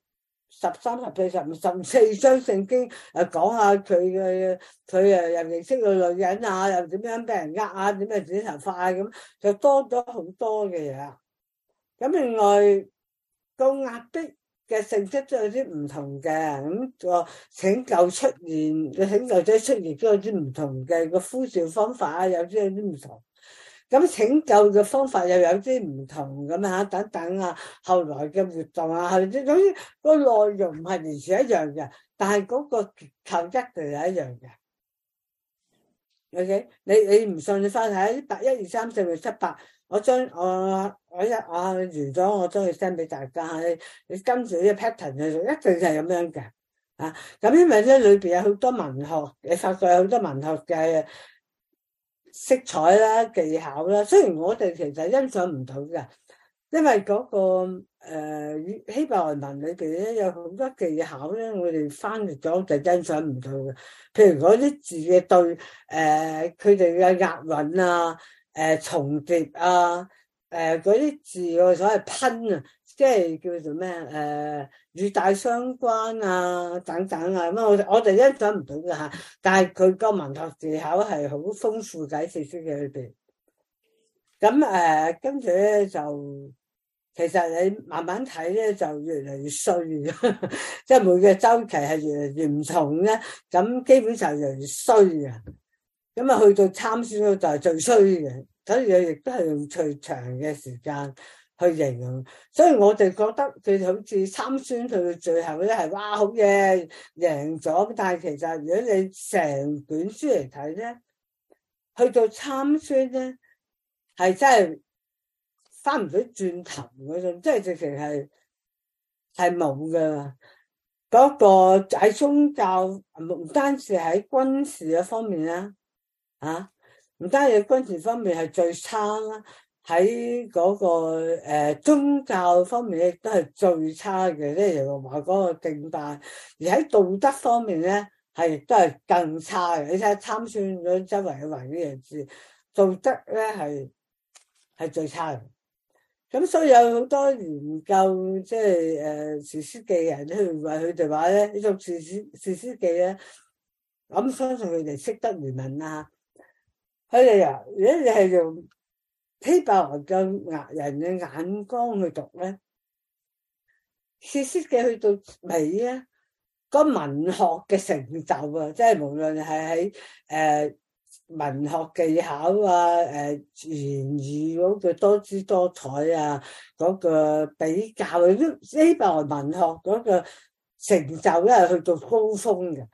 13、14章聖經講下佢又認識個女人啊，又點樣俾人啊，點樣剪頭髮啊咁，就多咗好多嘅嘢。咁另外個壓迫嘅性質都有啲唔同嘅，咁個拯救拯救者出現都有啲唔同嘅，個呼召方法啊，有啲唔同。咁拯救嘅方法又有啲唔同咁啊，等等啊，後來嘅活動啊，總之個內容唔係完全一樣嘅，但係嗰個結構一定係一樣嘅。OK， 你唔信你翻睇1、2、3、4、5、7、8。我完咗，我將佢 send 俾大家。你跟住呢個 pattern 去做，一定係咁樣嘅。咁因為咧裏邊有好多文學，你發覺有好多文學嘅色彩啦、技巧啦。雖然我哋其實欣賞唔到嘅，因為嗰個希伯來文裏邊咧有好多技巧咧，我哋翻譯咗就欣賞唔到嘅。譬如嗰啲字嘅對，佢哋嘅押韻啊。重疊啊，嗰啲字我所謂噴啊，即係叫做咩語帶相關啊等等啊，咁我哋欣賞唔到㗎吓，但係佢個文學技巧係好豐富嘅喺士師記裏邊。咁跟住咧就其實你慢慢睇咧就越嚟越衰嘅，即係每個周期係越嚟越唔同咧，咁基本上越嚟越衰嘅。咁去到參孫嗰度就係最衰嘅，所以亦都係用最長嘅時間去形容。所以我哋覺得佢好似參孫去到最後咧係哇好嘢贏咗，但係其實如果你成卷書嚟睇咧，去到參孫咧係真係翻唔到轉頭嗰種，即係直情係冇噶。嗰個喺宗教唔單止喺軍事嘅方面啦。唔單止軍事方面係最差啦，喺嗰個宗教方面亦都係最差嘅，即係耶和華嗰個敬拜。而喺道德方面咧，係亦都係更差嘅。你睇下參孫咗周圍嘅環境人士，道德咧係最差嘅。咁所以有好多研究即係士師記人咧，佢哋話咧呢種士師記咧，咁相信佢哋識得原文啊。佢哋如果你係用希伯來嘅人嘅眼光去讀咧，士師記去到尾咧，個文學嘅成就啊，即係無論係喺文學技巧啊，言語嗰個多姿多彩啊，嗰個比較希伯來文學嗰個成就咧係去到高峰嘅。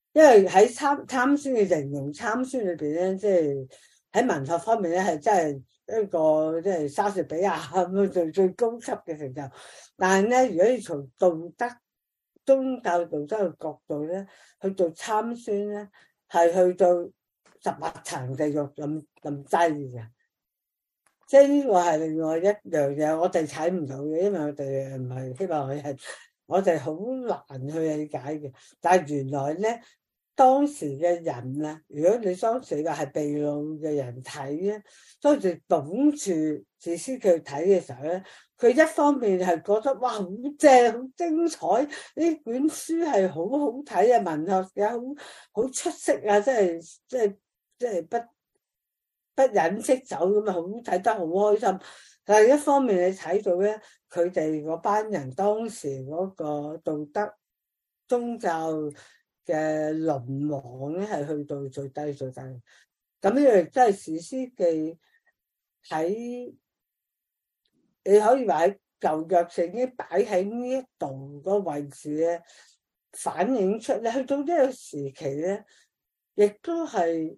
因為喺參孫嘅形容參孫裏邊咧，即係喺文學方面咧係真係一個即係莎士比亞咁最高級嘅成就。但係咧，如果要從道德、宗教道德嘅角度咧，去到參孫咧，係去到18層地獄咁低嘅。即係呢個係另外一樣嘢，我哋睇唔到嘅，因為我哋唔係希望佢係，我哋好難去理解嘅。但係原來咧，當時嘅人啊，如果你當時話係被擄嘅人睇咧，當時捧住士師記睇嘅時候咧，佢一方面係覺得哇好正、好精彩，呢本書係好好睇啊，文學嘅好出色啊，即係不忍釋手咁啊，好睇得好開心。但係一方面你睇到咧，佢哋嗰班人當時嗰個道德宗教嘅淪亡咧，係去到最低最低。咁呢個亦都係士師記喺，你可以話喺舊約聖經擺喺呢一度個位置咧，反映出你去到呢個時期咧，亦都係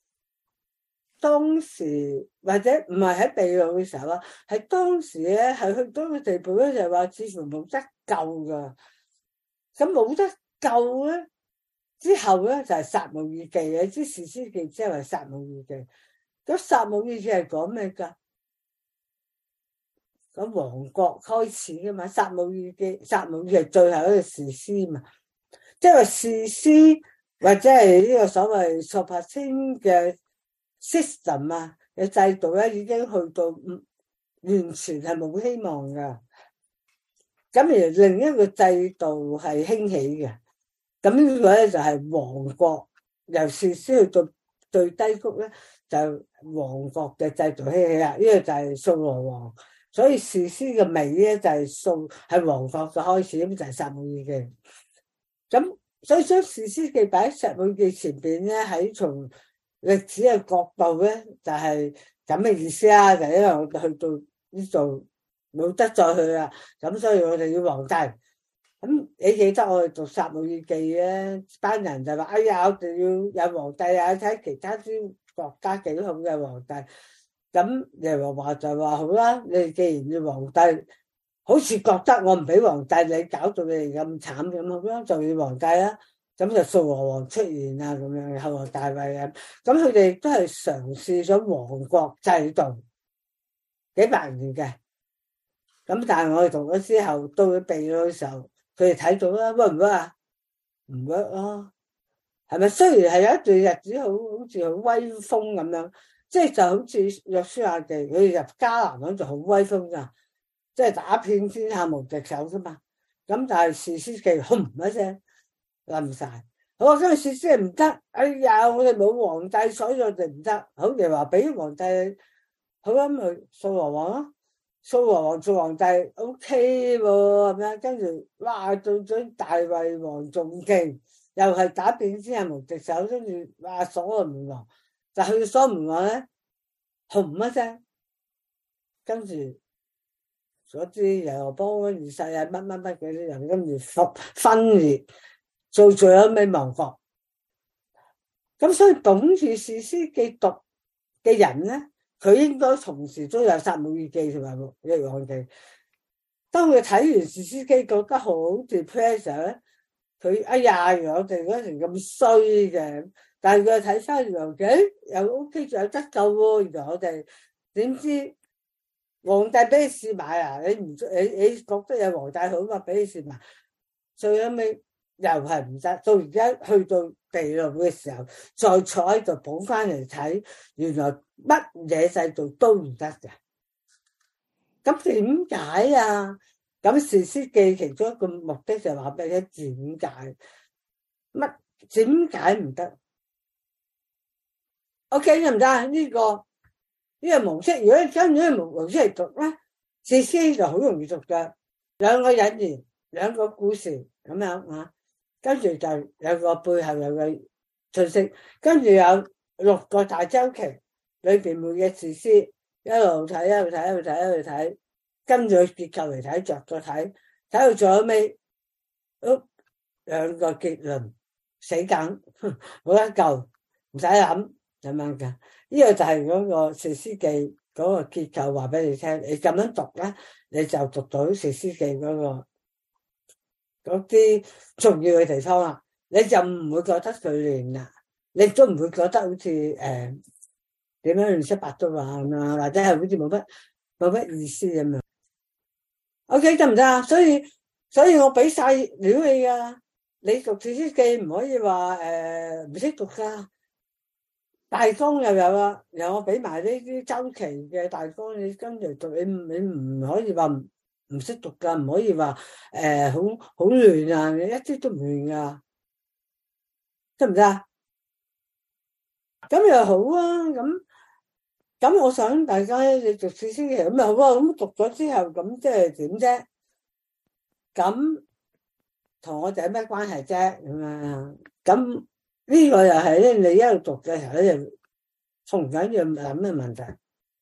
當時或者唔係喺被擄嘅時候啊，係當時咧係去到個地步咧，就係話似乎冇得救噶。咁冇得救咧，之後咧就係撒母耳記嘅，即士師記即係撒母耳記。咁撒母耳記係講咩噶？咁王國開始噶嘛，撒母耳係最後一個士師嘛，即係話士師或者係呢個所謂索帕清嘅 system 啊嘅制度咧，已經去到完全係冇希望噶。咁而另一個制度係興起嘅，咁呢個咧就係王國由士師去到最低谷咧，就王國嘅制度興起啦。呢個就係掃羅王，所以士師嘅尾咧就係王國嘅開始，咁就係撒母耳記。咁所以將士師記擺喺撒母耳記前邊咧，喺從歷史嘅角度咧，就係咁嘅意思啦。就因為我哋去到呢度冇得再去啦，咁所以我哋要皇帝。咁你記得我哋讀撒母耳記咧，班人就話：哎呀，我哋要有皇帝啊！睇其他啲國家幾好嘅皇帝。咁耶和華就話：好啦，你哋既然要皇帝，好似覺得我唔俾皇帝，你搞到你哋咁慘咁，好啦，就要皇帝啦。咁就掃羅王出現啦，咁樣後來大衛啊，咁佢哋都係嘗試咗王國制度幾百年嘅。咁但係我哋讀咗之後，到佢被擄嘅時候，佢哋睇到啦，work 唔 work 啊？唔 work 咯，係咪？雖然係有一段日子好似好威風咁樣，即係就好似約書亞記，佢哋入迦南嗰就好威風噶，即係打遍天下無敵手噶嘛。咁但係士師記轟一聲冧晒。好啊，今日士師記唔得，哎呀，我哋冇皇帝，所以我哋唔得。好似話俾皇帝，好啦，咪掃羅王咯。掃羅王做皇帝 OK 喎，係咪？跟住哇，到咗大衛王仲勁，又係打遍天下無敵手，跟住哇，所羅門王就去所羅門王咧，轟一聲，跟住嗰啲耶羅波安二世啊，乜乜乜嗰啲人，跟住分裂，做最後尾亡國。咁所以懂住士師記讀嘅人咧，佢應該同時都有撒母耳記同埋列王記。當佢睇完士師記覺得好 depressed 咧，佢哎呀，我哋嗰陣咁衰嘅，但係佢睇翻列王記又 OK，仲有得救喎。原來我哋點知皇帝俾你試買啊？你覺得有皇帝好嘛？俾你試買，最後尾又係唔得。到而家去到被擄嘅時候，再坐喺度補翻嚟睇，原來乜嘢制度都唔得嘅。咁點解啊？咁士師記其中一個目的就話俾你聽點解？點解唔得 ？OK 得唔得？呢個模式，如果你跟住呢個模式嚟讀咧，士師就好容易讀嘅。兩個引言，兩個故事咁樣啊，跟住就有個背後有個信息，跟住有6個大周期，裏邊每嘅士師一路睇，跟住結構嚟睇，着咗睇到最後尾，2個結論， 死梗，冇得救，唔使諗咁樣嘅。呢個就係嗰個士師記嗰個結構，話俾你聽。你咁樣讀咧，你就讀到士師記嗰啲重要嘅地方啦。你就唔會覺得佢亂啦，你都唔會覺得好似點樣亂七八糟啊咁樣，或者係好似冇乜意思咁樣。OK 得唔得啊？所以我俾晒料你噶，你讀士師記唔可以話唔識讀噶。大綱又有啦，然後我俾埋呢啲周期嘅大綱，你跟住讀，你唔可以話唔識讀噶，唔可以話好亂啊，你一啲都唔亂噶，得唔得啊？咁又好啊，咁我想大家你讀士師記咁又好啊，咁讀咗之後咁即係點啫？咁同我哋有咩關係啫？咁啊咁。呢個又係咧，你一路讀嘅時候咧，就從緊要諗嘅問題。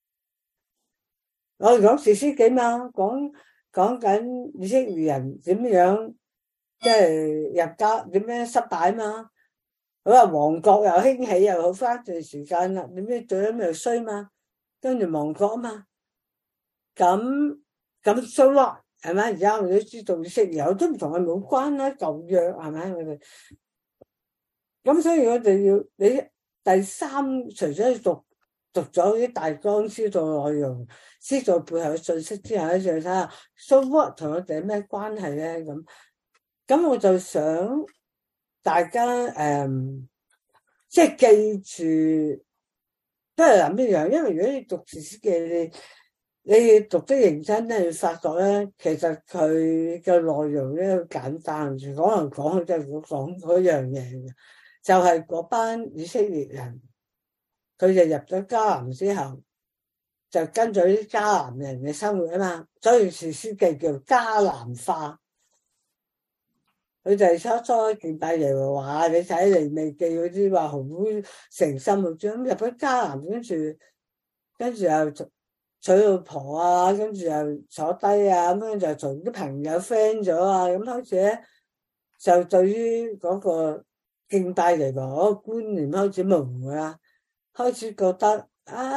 我哋講士師記嘛，講緊以色列人點樣即係入家點樣失敗嘛。佢話王國又興起又好翻一段時間啦，點知最尾又衰嘛，跟住亡國啊嘛。咁衰咯，係咪？而家我哋都知道以色列有都唔同佢冇關啦，舊約係咪？我哋。咁所以我哋要你第三，除咗讀咗啲大綱，知道內容，知道背後嘅信息之後咧，就睇下 so what 同我哋有咩關係咧？咁我就想大家即係記住，都係諗一樣，因為如果你讀士師記，你讀得認真咧，你發覺咧，其實佢嘅內容咧好簡單，講嚟講去都係講嗰樣嘢嘅。就係嗰班以色列人，佢就入咗迦南之後，就跟咗啲迦南人嘅生活啊嘛，所以士師記叫迦南化。佢就係初敬拜耶和華，你睇利未記嗰啲話好誠心好專，咁入咗迦南，跟住又娶老婆啊，跟住又坐低啊，咁樣就同啲朋友 friend 咗啊，咁開始咧就對於嗰個敬拜耶和華嗰個觀念開始模糊啦，開始覺得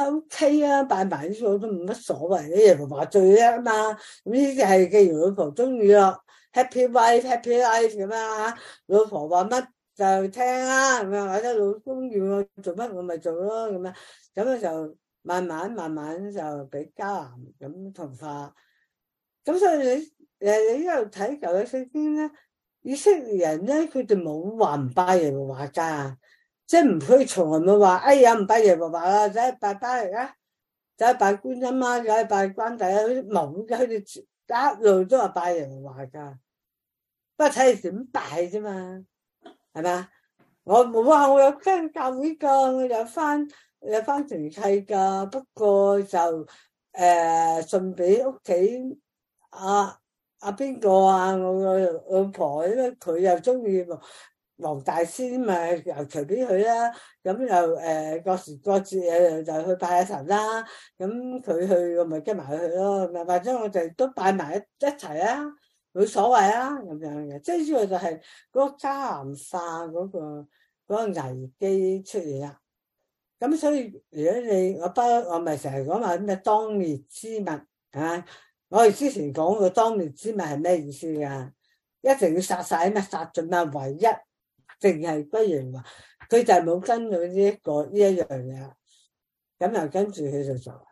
OK 啊，拜埋呢個都冇乜所謂，耶和華最叻啊嘛，咁呢啲係既然老婆中意咯 ，happy wife happy life 咁啊，老婆話乜就聽啦，咁啊或者老公要我做乜我咪做咯，咁啊，咁就慢慢就俾迦南咁同化，咁所以你一路睇舊約聖經咧。以色列人咧，佢哋冇話唔拜耶和華噶，即係唔可以從來冇話，哎呀唔拜耶和華啦，就係拜嚟啦，就係拜觀音啦，就係拜關帝啦，佢冇嘅，佢哋一路都話拜耶和華噶，不過睇你點拜啫嘛，係嘛？我冇話我有跟教會噶，我有翻團契噶，不過就順俾屋企邊個啊？我個老婆，因為佢又中意黃大仙，咪又隨便佢啦。咁又各時各節就去拜下神啦。咁佢去我咪跟埋佢去咯。咪或者我哋都拜埋一齊啊，冇所謂啊咁樣嘅。即係呢個就係嗰個迦南化嗰個危機出現啦。咁所以如果我咪成日講話咩當滅之物啊？我哋之前講過當滅之物係咩意思噶？一定要殺晒咩？殺盡啊！唯一淨係歸耶和華，佢就係冇跟到呢一樣嘢，咁又跟住佢就做。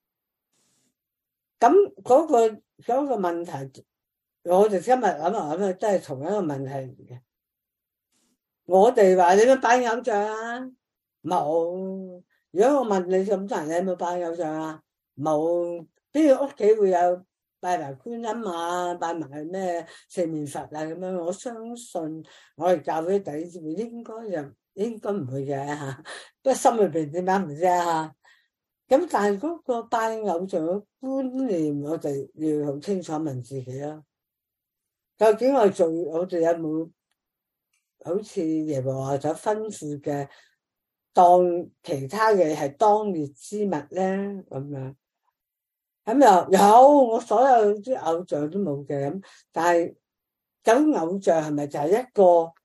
咁嗰個問題，我哋今日諗都係同一個問題嚟嘅。我哋話你有冇拜偶像啊？冇。如果我問你咁多人，你有冇拜偶像啊？冇。邊個屋企會有拜埋觀音啊，拜埋咩四面佛啊咁樣？我相信我哋教會弟兄應該唔會嘅吓，不過心裏邊點解唔知啊？咁但係嗰個拜偶像嘅觀念，我哋要好清楚問自己啦。究竟我哋有冇好似耶和華所吩咐嘅，當其他嘅係當滅之物咧咁樣？咁又有，我所有啲偶像都冇嘅咁，但係咁偶像係咪就係一個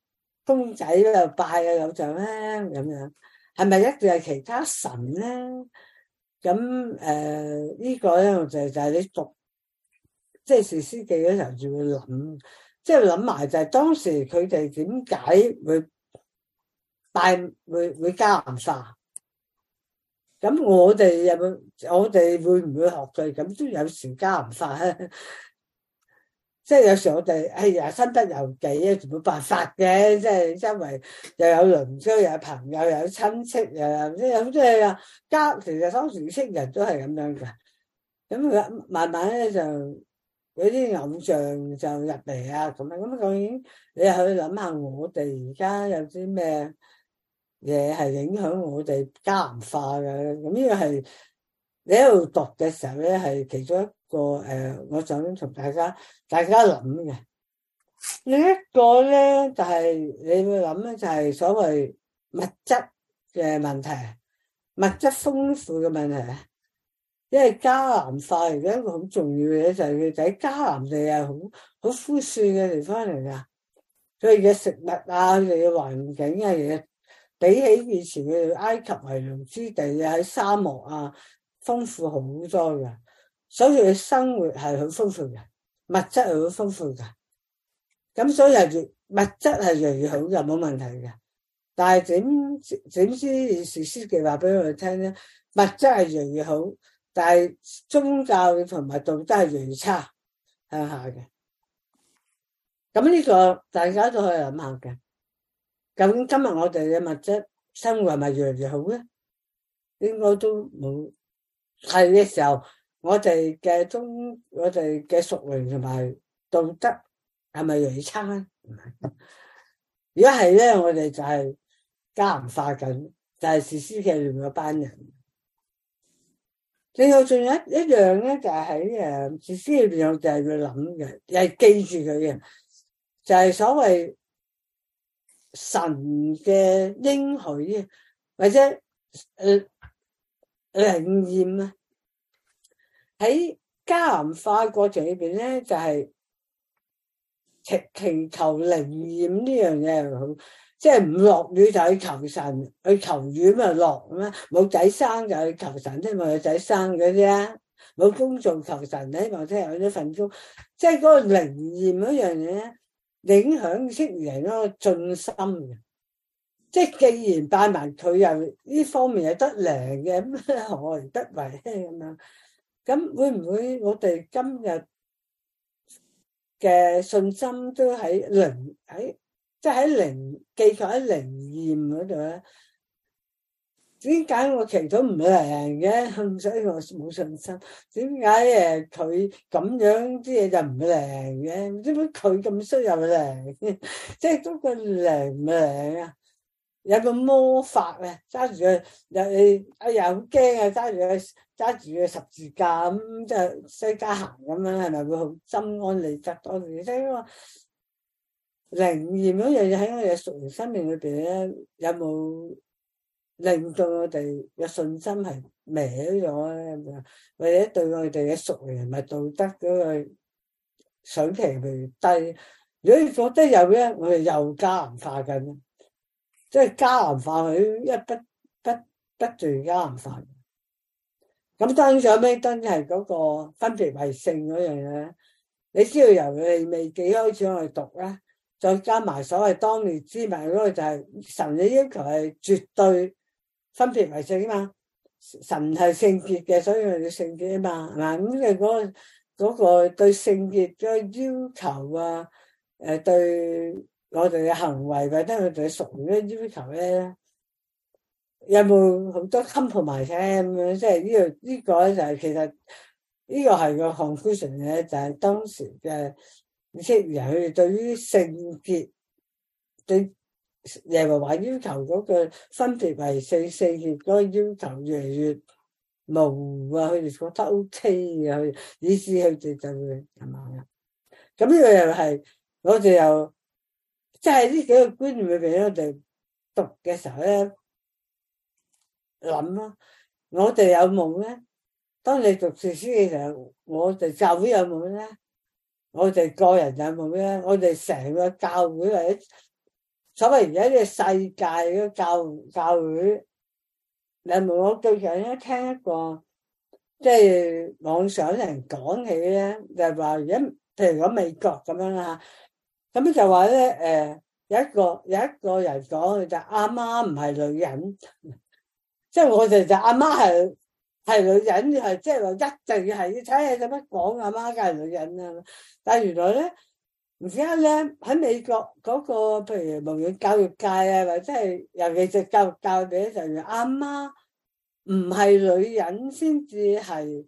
公仔又拜偶像咧？咁樣係咪一定係其他神咧？咁呢個咧就係你讀即係士師記嗰時候就會諗，即係諗埋就係當時佢哋點解會拜會迦南化？咁我哋會唔會學佢？咁都有時迦南化咧。即係有時我哋哎呀身不由己啊，冇辦法嘅，即係因為又有鄰居，又有朋友，又有親戚，又有即係好多嘢啊。其實當時識人都係咁樣嘅。咁慢慢咧就有啲偶像就入嚟啊，咁樣咁究竟你去諗下，我哋而家有啲咩嘢係影響我哋迦南化嘅？咁呢個係你喺度讀嘅時候咧，係其中一個我想同大家諗嘅。另一個咧就係你會諗咧，就係所謂物質嘅問題，物質豐富嘅問題。因為迦南化而家一個好重要嘅嘢就係佢喺迦南地係好枯樹嘅地方嚟噶，佢哋嘅食物啊，佢哋嘅環境啊嘢，比起以前嘅埃及為奴之地啊，喺沙漠啊豐富好多嘅，所以佢生活係好豐富嘅，物質係好豐富嘅。咁所以係物質係越嚟越好就冇問題嘅。但係點知士師記話俾我哋聽咧，物質係越嚟越好，但係宗教同埋道德係越嚟越差向下嘅。咁呢個大家都可以諗下嘅。咁今日我哋嘅物質生活係咪越嚟越好咧？應該都冇。係嘅時候，我哋嘅屬靈同埋道德係咪越嚟越差咧？如果係咧，我哋就係迦南化緊，就係士師記裏面嗰班人。另外仲有一樣咧，就係喺士師裏邊，我就係要諗嘅，又係記住佢嘅，就係所謂神嘅應許或者靈驗啊。喺迦南化過程裏邊咧，就係祈求靈驗呢樣嘢好，即係唔落雨就去求神，去求雨咪落咁啊，冇仔生就去求神，希望有仔生嗰啲啊，冇工做求神，希望聽日有呢份工，即係嗰個靈驗嗰樣嘢影響識人嗰個盡心嘅。即係既然拜埋佢又呢方面係得靈嘅，咁何而不為咧咁樣？咁會唔會我哋今日嘅信心都喺靈即係喺靈寄託喺靈驗嗰度咧？點解我祈禱唔靈嘅？所以我冇信心。點解佢咁樣啲嘢就唔靈嘅？點解佢咁衰又靈？即係嗰個靈唔靈啊？有個魔法啊，揸住佢又好驚啊！揸住個十字架咁，即係西加行咁樣，係咪會好心安理得多啲？即係話靈驗嗰樣嘢喺我哋屬靈生命裏邊咧，有冇令到我哋嘅信心係歪咗咧？或者對我哋嘅屬靈同埋道德嗰個水平會低？如果你覺得有咧，我哋又迦南化緊。即係迦南化佢不斷迦南化。咁當然咗咩？當然係嗰個分別為聖嗰樣嘢。你知道由利未記開始我哋讀啦，再加埋所謂當列之民嗰個就係神嘅要求係絕對分別為聖啊嘛。神係聖潔嘅，所以我哋要聖潔啊嘛。嗱咁嘅嗰個對聖潔嘅要求啊，對。我哋嘅行為或者佢哋屬靈嘅要求咧，有冇好多 compromise 咁樣？即係呢個咧就係其實呢個係個 conclusion 嘅，就係當時嘅以色列人佢哋對於聖潔對耶和華要求嗰個分別為聖潔嗰個要求越嚟越模糊啊，佢哋覺得 OK 嘅，以致佢哋就會係嘛？咁呢個又係我哋又。即係呢幾個觀念裏邊，我哋讀嘅時候咧諗咯，我哋有冇咧？當你讀士師嘅時候，我哋教會有冇咧？我哋個人有冇咧？我哋成個教會或者所謂而家呢個世界嘅教會，你有冇？我最近咧聽一個即係網上有人講起咧，就係話而家譬如講美國咁樣啦，咁就話咧有一個人講就阿媽唔係女人，即係我哋就阿媽係女人，係即係話一定係要睇你做乜講阿媽梗係女人啊！但係原來咧，而家咧喺美國嗰個譬如無論教育界啊，或者係尤其是教育界俾就係阿媽唔係女人先至係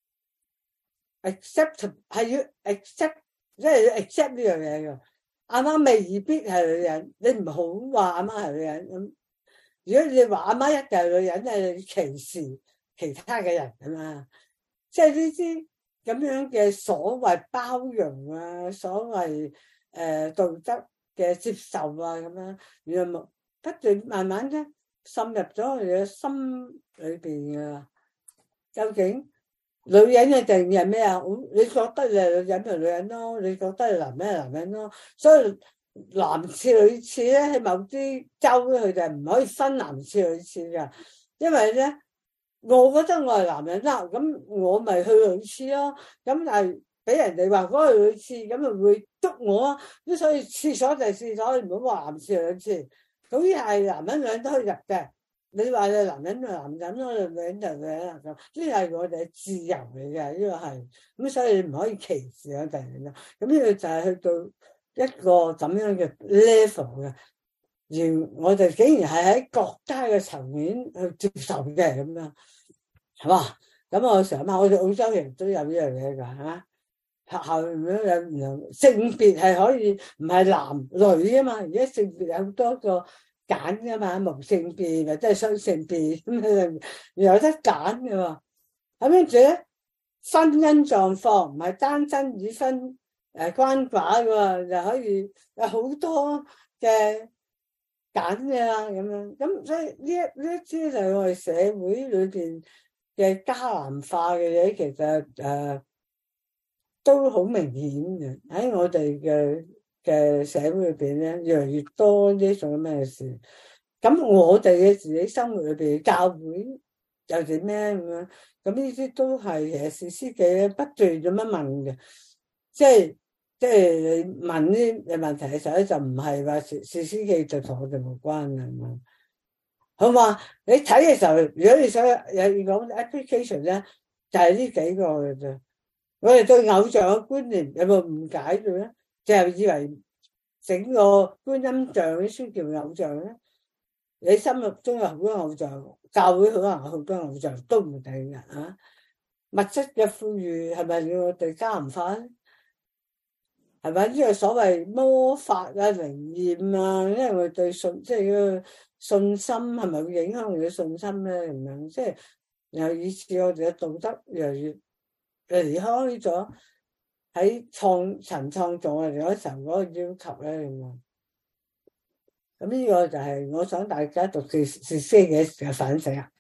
accept， 係要 accept， 即係要 accept 呢樣嘢嘅。阿媽未必係女人，你唔好話阿媽係女人咁。如果你話阿媽一定係女人，係歧視其他嘅人㗎嘛。即係呢啲咁樣嘅所謂包容啊，所謂道德嘅接受啊咁樣，原來不斷慢慢咧滲入咗佢哋嘅心裏邊㗎。究竟女人嘅定義係咩啊？你覺得你係女人就女人咯，你覺得你男人係男人咯。所以男廁女廁咧喺某啲州咧，佢哋唔可以分男廁女廁㗎，因為咧我覺得我係男人啦，咁我咪去女廁咯。咁但係俾人哋話嗰個女廁，咁咪會捉我啊。咁所以廁所就係廁所，你唔好話男廁女廁。咁呢係男人女人都可以入嘅。你話你男人就男人咯，女人就女人啦。咁呢係我哋嘅自由嚟嘅，呢個係咁，所以你唔可以歧視我哋咯。咁呢個就係去到一個咁樣嘅 level 嘅，而我哋竟然係喺國家嘅層面去接受嘅咁樣，係嘛？咁我成日諗，我哋澳洲人都有呢樣嘢㗎嚇。學校咁樣有性別係可以唔係男女啊嘛，而家性別有好多個揀噶嘛，無性別或者係雙性別咁樣有得揀噶嘛。咁跟住咧，婚姻狀況唔係單身已婚關寡噶，就可以有好多嘅揀嘅啦咁樣。咁所以呢一啲就係我哋社會裏邊嘅迦南化嘅嘢，其實都好明顯嘅。喺我哋嘅社會裏邊咧，越嚟越多呢種咁嘅事。咁我哋嘅自己生活裏邊，教會又點咩咁樣？咁呢啲都係士師記咧不斷咁樣問嘅。即係你問呢啲問題嘅時候咧，就唔係話士師記就同我哋冇關係嘛。好嘛？你睇嘅時候，如果你想有講 application 咧，就係呢幾個嘅啫。我哋對偶像嘅觀念有冇誤解到咧？就係以為整個觀音像啲書叫偶像咧？你心目中有好多偶像，教會可能有好多偶像都唔定嘅嚇。物質嘅富裕係咪要我哋加唔化咧？係咪呢個所謂魔法啊、靈驗啊？因為我哋對信即係個信心係咪會影響我哋嘅信心咧？咁樣即係又以致我哋嘅道德越嚟越離開咗喺神創造我哋嗰時候嗰個要求咧咁樣。咁呢個就係我想大家讀士師嘅反省啊。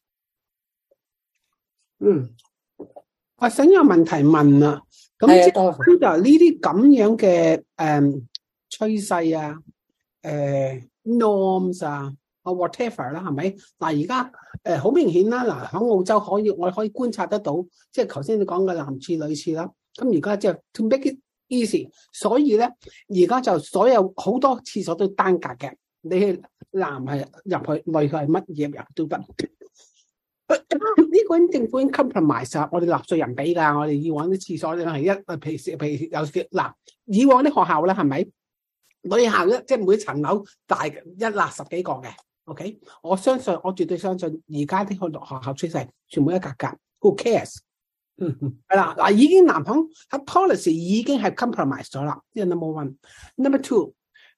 我想有問題問啦。咁即係呢啲咁樣嘅趨勢啊、norms 啊、whatever 啦，係咪？嗱，而家好明顯啦。嗱，喺澳洲我可以觀察得到，即係頭先你講嘅男廁女廁啦。咁而家即係 to make it easy， 所以咧而家就所有好多廁所都單格嘅。你係男係入去，女係乜嘢入都得。呢個政府已經 compromise， 我哋納稅人俾噶。我哋以往啲廁所咧係譬如有嗱，以往啲學校咧係咪女校咧，即係每層樓大一納10幾個嘅。OK， 我絕對相信而家啲學校趨勢全部一格格。Who cares？ 係啦，嗱，已經南方喺 policy 已經係 compromise 咗啦。呢個 number one。Number two，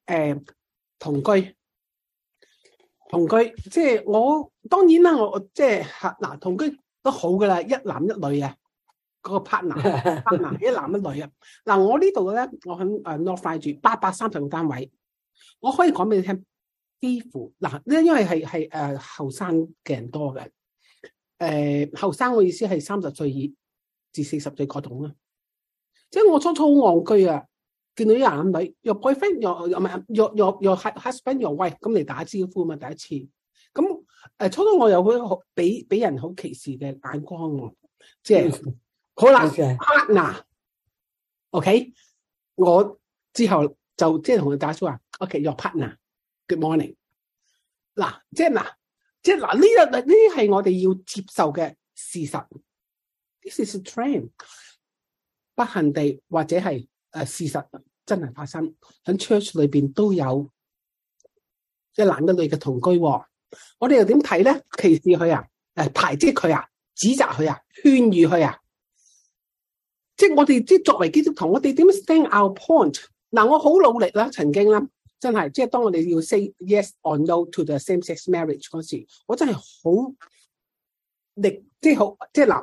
同居，即係我當然啦，我即係嗱同居都好噶啦，一男一女嘅嗰個 partner 一男一女啊。嗱，我呢度咧，我喺North Ryde 住830個單位，我可以講俾你聽，幾乎嗱，因為係後生嘅人多嘅，後生我意思係30歲至40歲嗰種啦。即係我初初好戇居啊， 見到啲男女，your boyfriend，唔係 your husband，your wife， 咁嚟打招呼嘛，第一次。咁初初我又會俾人好歧視嘅眼光喎，即係好啦 partner，OK， 我之後就即係同佢打招呼話 ，OK，your partner，good morning。嗱，即係呢啲係我哋要接受嘅事實。This is a trend， 不幸地或者係事實真係發生喺 church 裏邊都有一男一女嘅同居。我哋又點睇咧？歧視佢啊？排斥佢啊？指責佢啊？勸喻佢啊？即係我哋即係作為基督徒，我哋點 stand our point？嗱，我好努力啦，曾經啦，真係即係當我哋要 say yes or no to the same-sex marriage 嗰時，我真係好力，即係好即係嗱，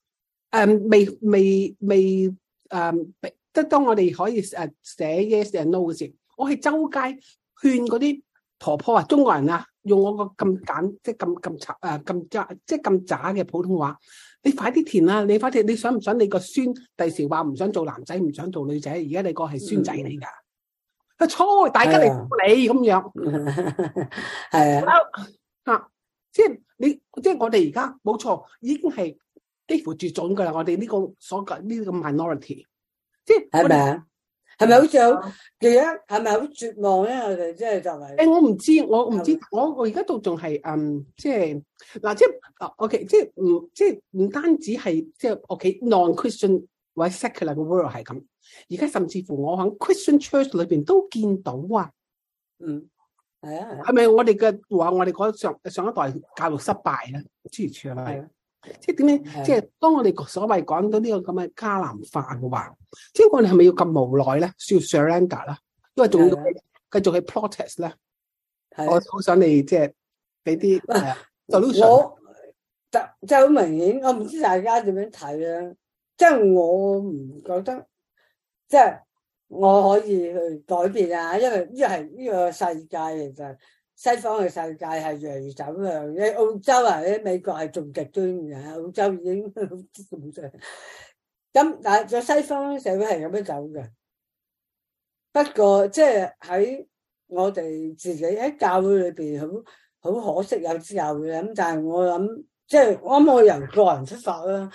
即係當我哋可以寫 yes and no 嘅時，我係周街勸嗰啲婆婆啊，中國人啊，用我個咁簡即係咁渣嘅普通話，你快啲填啦！你快啲，你想唔想你個孫第時話唔想做男仔，唔想做女仔？而家你個係孫仔嚟㗎，錯，大家嚟你咁樣， 係啊，即係我哋而家冇錯，已經係幾乎絕種㗎啦。我哋呢個所講呢個 minority， 即係係咪啊？係咪好似好？其實係咪好絕望咧？我哋即係就係我唔知，我而家都仲係即係嗱，即係 OK， 即係唔單止係即係 OK non-Christian 或者 secular 嘅 world 係咁，而家甚至乎我喺 Christian church 裏邊都見到啊。 係啊， 係咪我哋嘅話，我哋嗰上一代教育失敗咧？諸如此類。即係點樣？即係當我哋所謂講到呢個咁嘅迦南化嘅話，即係我哋係咪要咁無奈咧？需要 surrender 啦，因為仲要繼續去 protest 咧。我好想你即係俾啲 solution。 我就好明顯，我唔知大家點樣睇咧。即係我唔覺得，即係我可以去改變啊，因為呢係呢個世界其實。西方嘅世界係越嚟越走向，你澳洲啊，喺美國係仲極端嘅，澳洲已經咁上。咁但係在西方社會係咁樣走嘅。不過即係喺我哋自己喺教會裏邊，好可惜有自由嘅。咁但係我諗，即係我諗我由個人出發啦。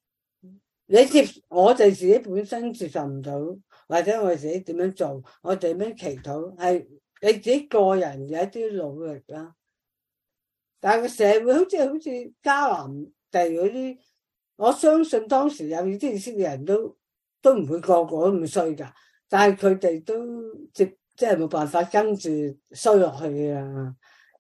我哋自己本身接受唔到，或者我哋自己點樣做，我哋點樣祈禱係。你自己個人嘅一啲努力啦，但係個社會好似迦南地嗰啲，我相信當時有啲意識嘅人都唔會個個都咁衰㗎，但係佢哋都即係冇辦法跟住衰落去啊！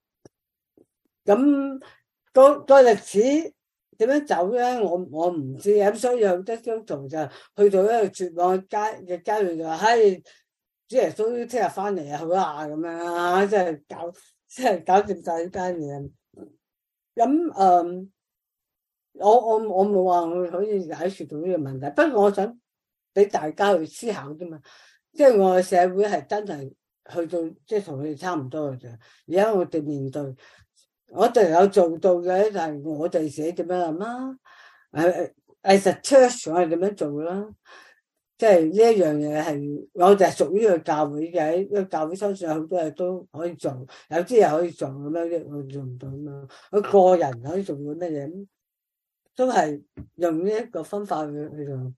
咁個歷史點樣走咧？我唔知咁，所以有啲基督徒就去到一個絕望嘅階段就話：嘿！主耶穌聽日翻嚟啊，好啊咁樣啊，即係搞掂晒呢單嘢。咁我冇話我可以解決到呢個問題，不過我想俾大家去思考啫嘛。即係我嘅社會係真係去到即係同佢哋差唔多嘅啫。而家我哋面對，我哋有做到嘅就係我哋自己點樣諗啦。as a church 我係點樣做啦？即係呢一樣嘢係，我哋係屬於個教會嘅，呢個教會相信有好多嘢都可以做，有啲嘢可以做咁樣，我做唔到嘛。我個人可以做到乜嘢？都係用呢一個方法去做。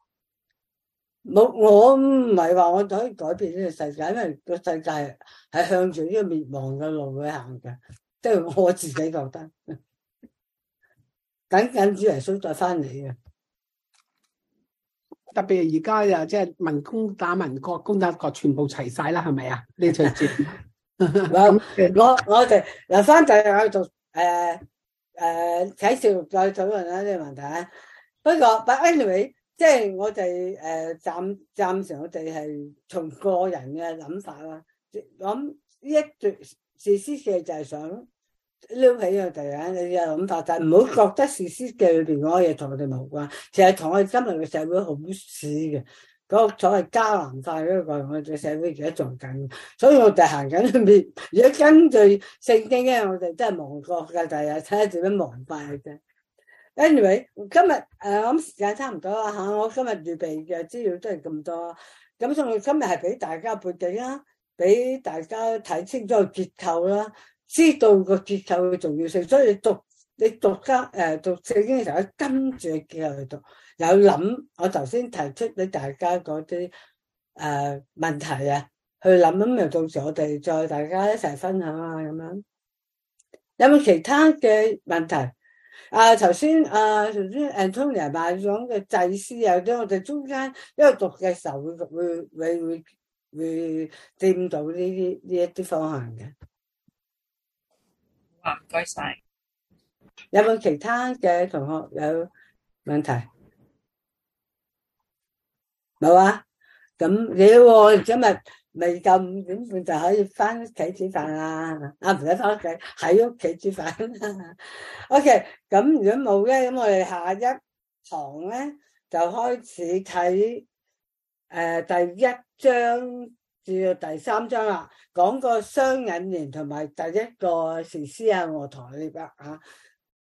我唔係話我可以改變呢個世界，因為個世界係向住呢個滅亡嘅路去行嘅，即係我自己覺得。等緊主耶穌再翻嚟嘅。 特別而家又即係民工打民國，公打國全部齊晒啦，係咪啊？呢場節，我哋留翻第日去做睇節目再討論下呢個問題啊。不過 but anyway， 即係我哋暫時我哋係從個人嘅諗法啦。諗呢一段士師記就係想撩起我哋啊！你嘅諗法就係唔好覺得士師記裏邊嗰個嘢同我哋無關，其實同我哋今日嘅社會好似嘅。嗰個所謂迦南化嗰個，我哋社會而家做緊，所以我哋行緊裏面。如果根據聖經咧，我哋真係亡國㗎，就係睇下點樣亡法嘅啫。Anyway， 今日我諗時間差唔多啦嚇，我今日預備嘅資料都係咁多。 咁所以我今日係俾大家背景啦，俾大家睇清楚個結構啦，知道個結構嘅重要性。所以你讀聖經嘅時候，跟住結構去讀，有諗我頭先提出俾大家嗰啲問題啊，去諗，咁又到時我哋再大家一齊分享啊咁樣。有冇其他嘅問題？頭先Antonia 話講嘅祭司啊，我哋中間因為讀嘅時候會掂到呢一啲方向嘅。 好啊，唔該晒。 有冇其他嘅同學有問題？冇啊？咁你今日未夠5點半就可以翻屋企煮飯啦？唔使翻屋企，喺屋企煮飯。OK，咁如果冇咧，咁我哋下一堂咧就開始睇第1章至到第3章啦，講個雙引言同埋第一個士師啊，俄陀聶啦嚇。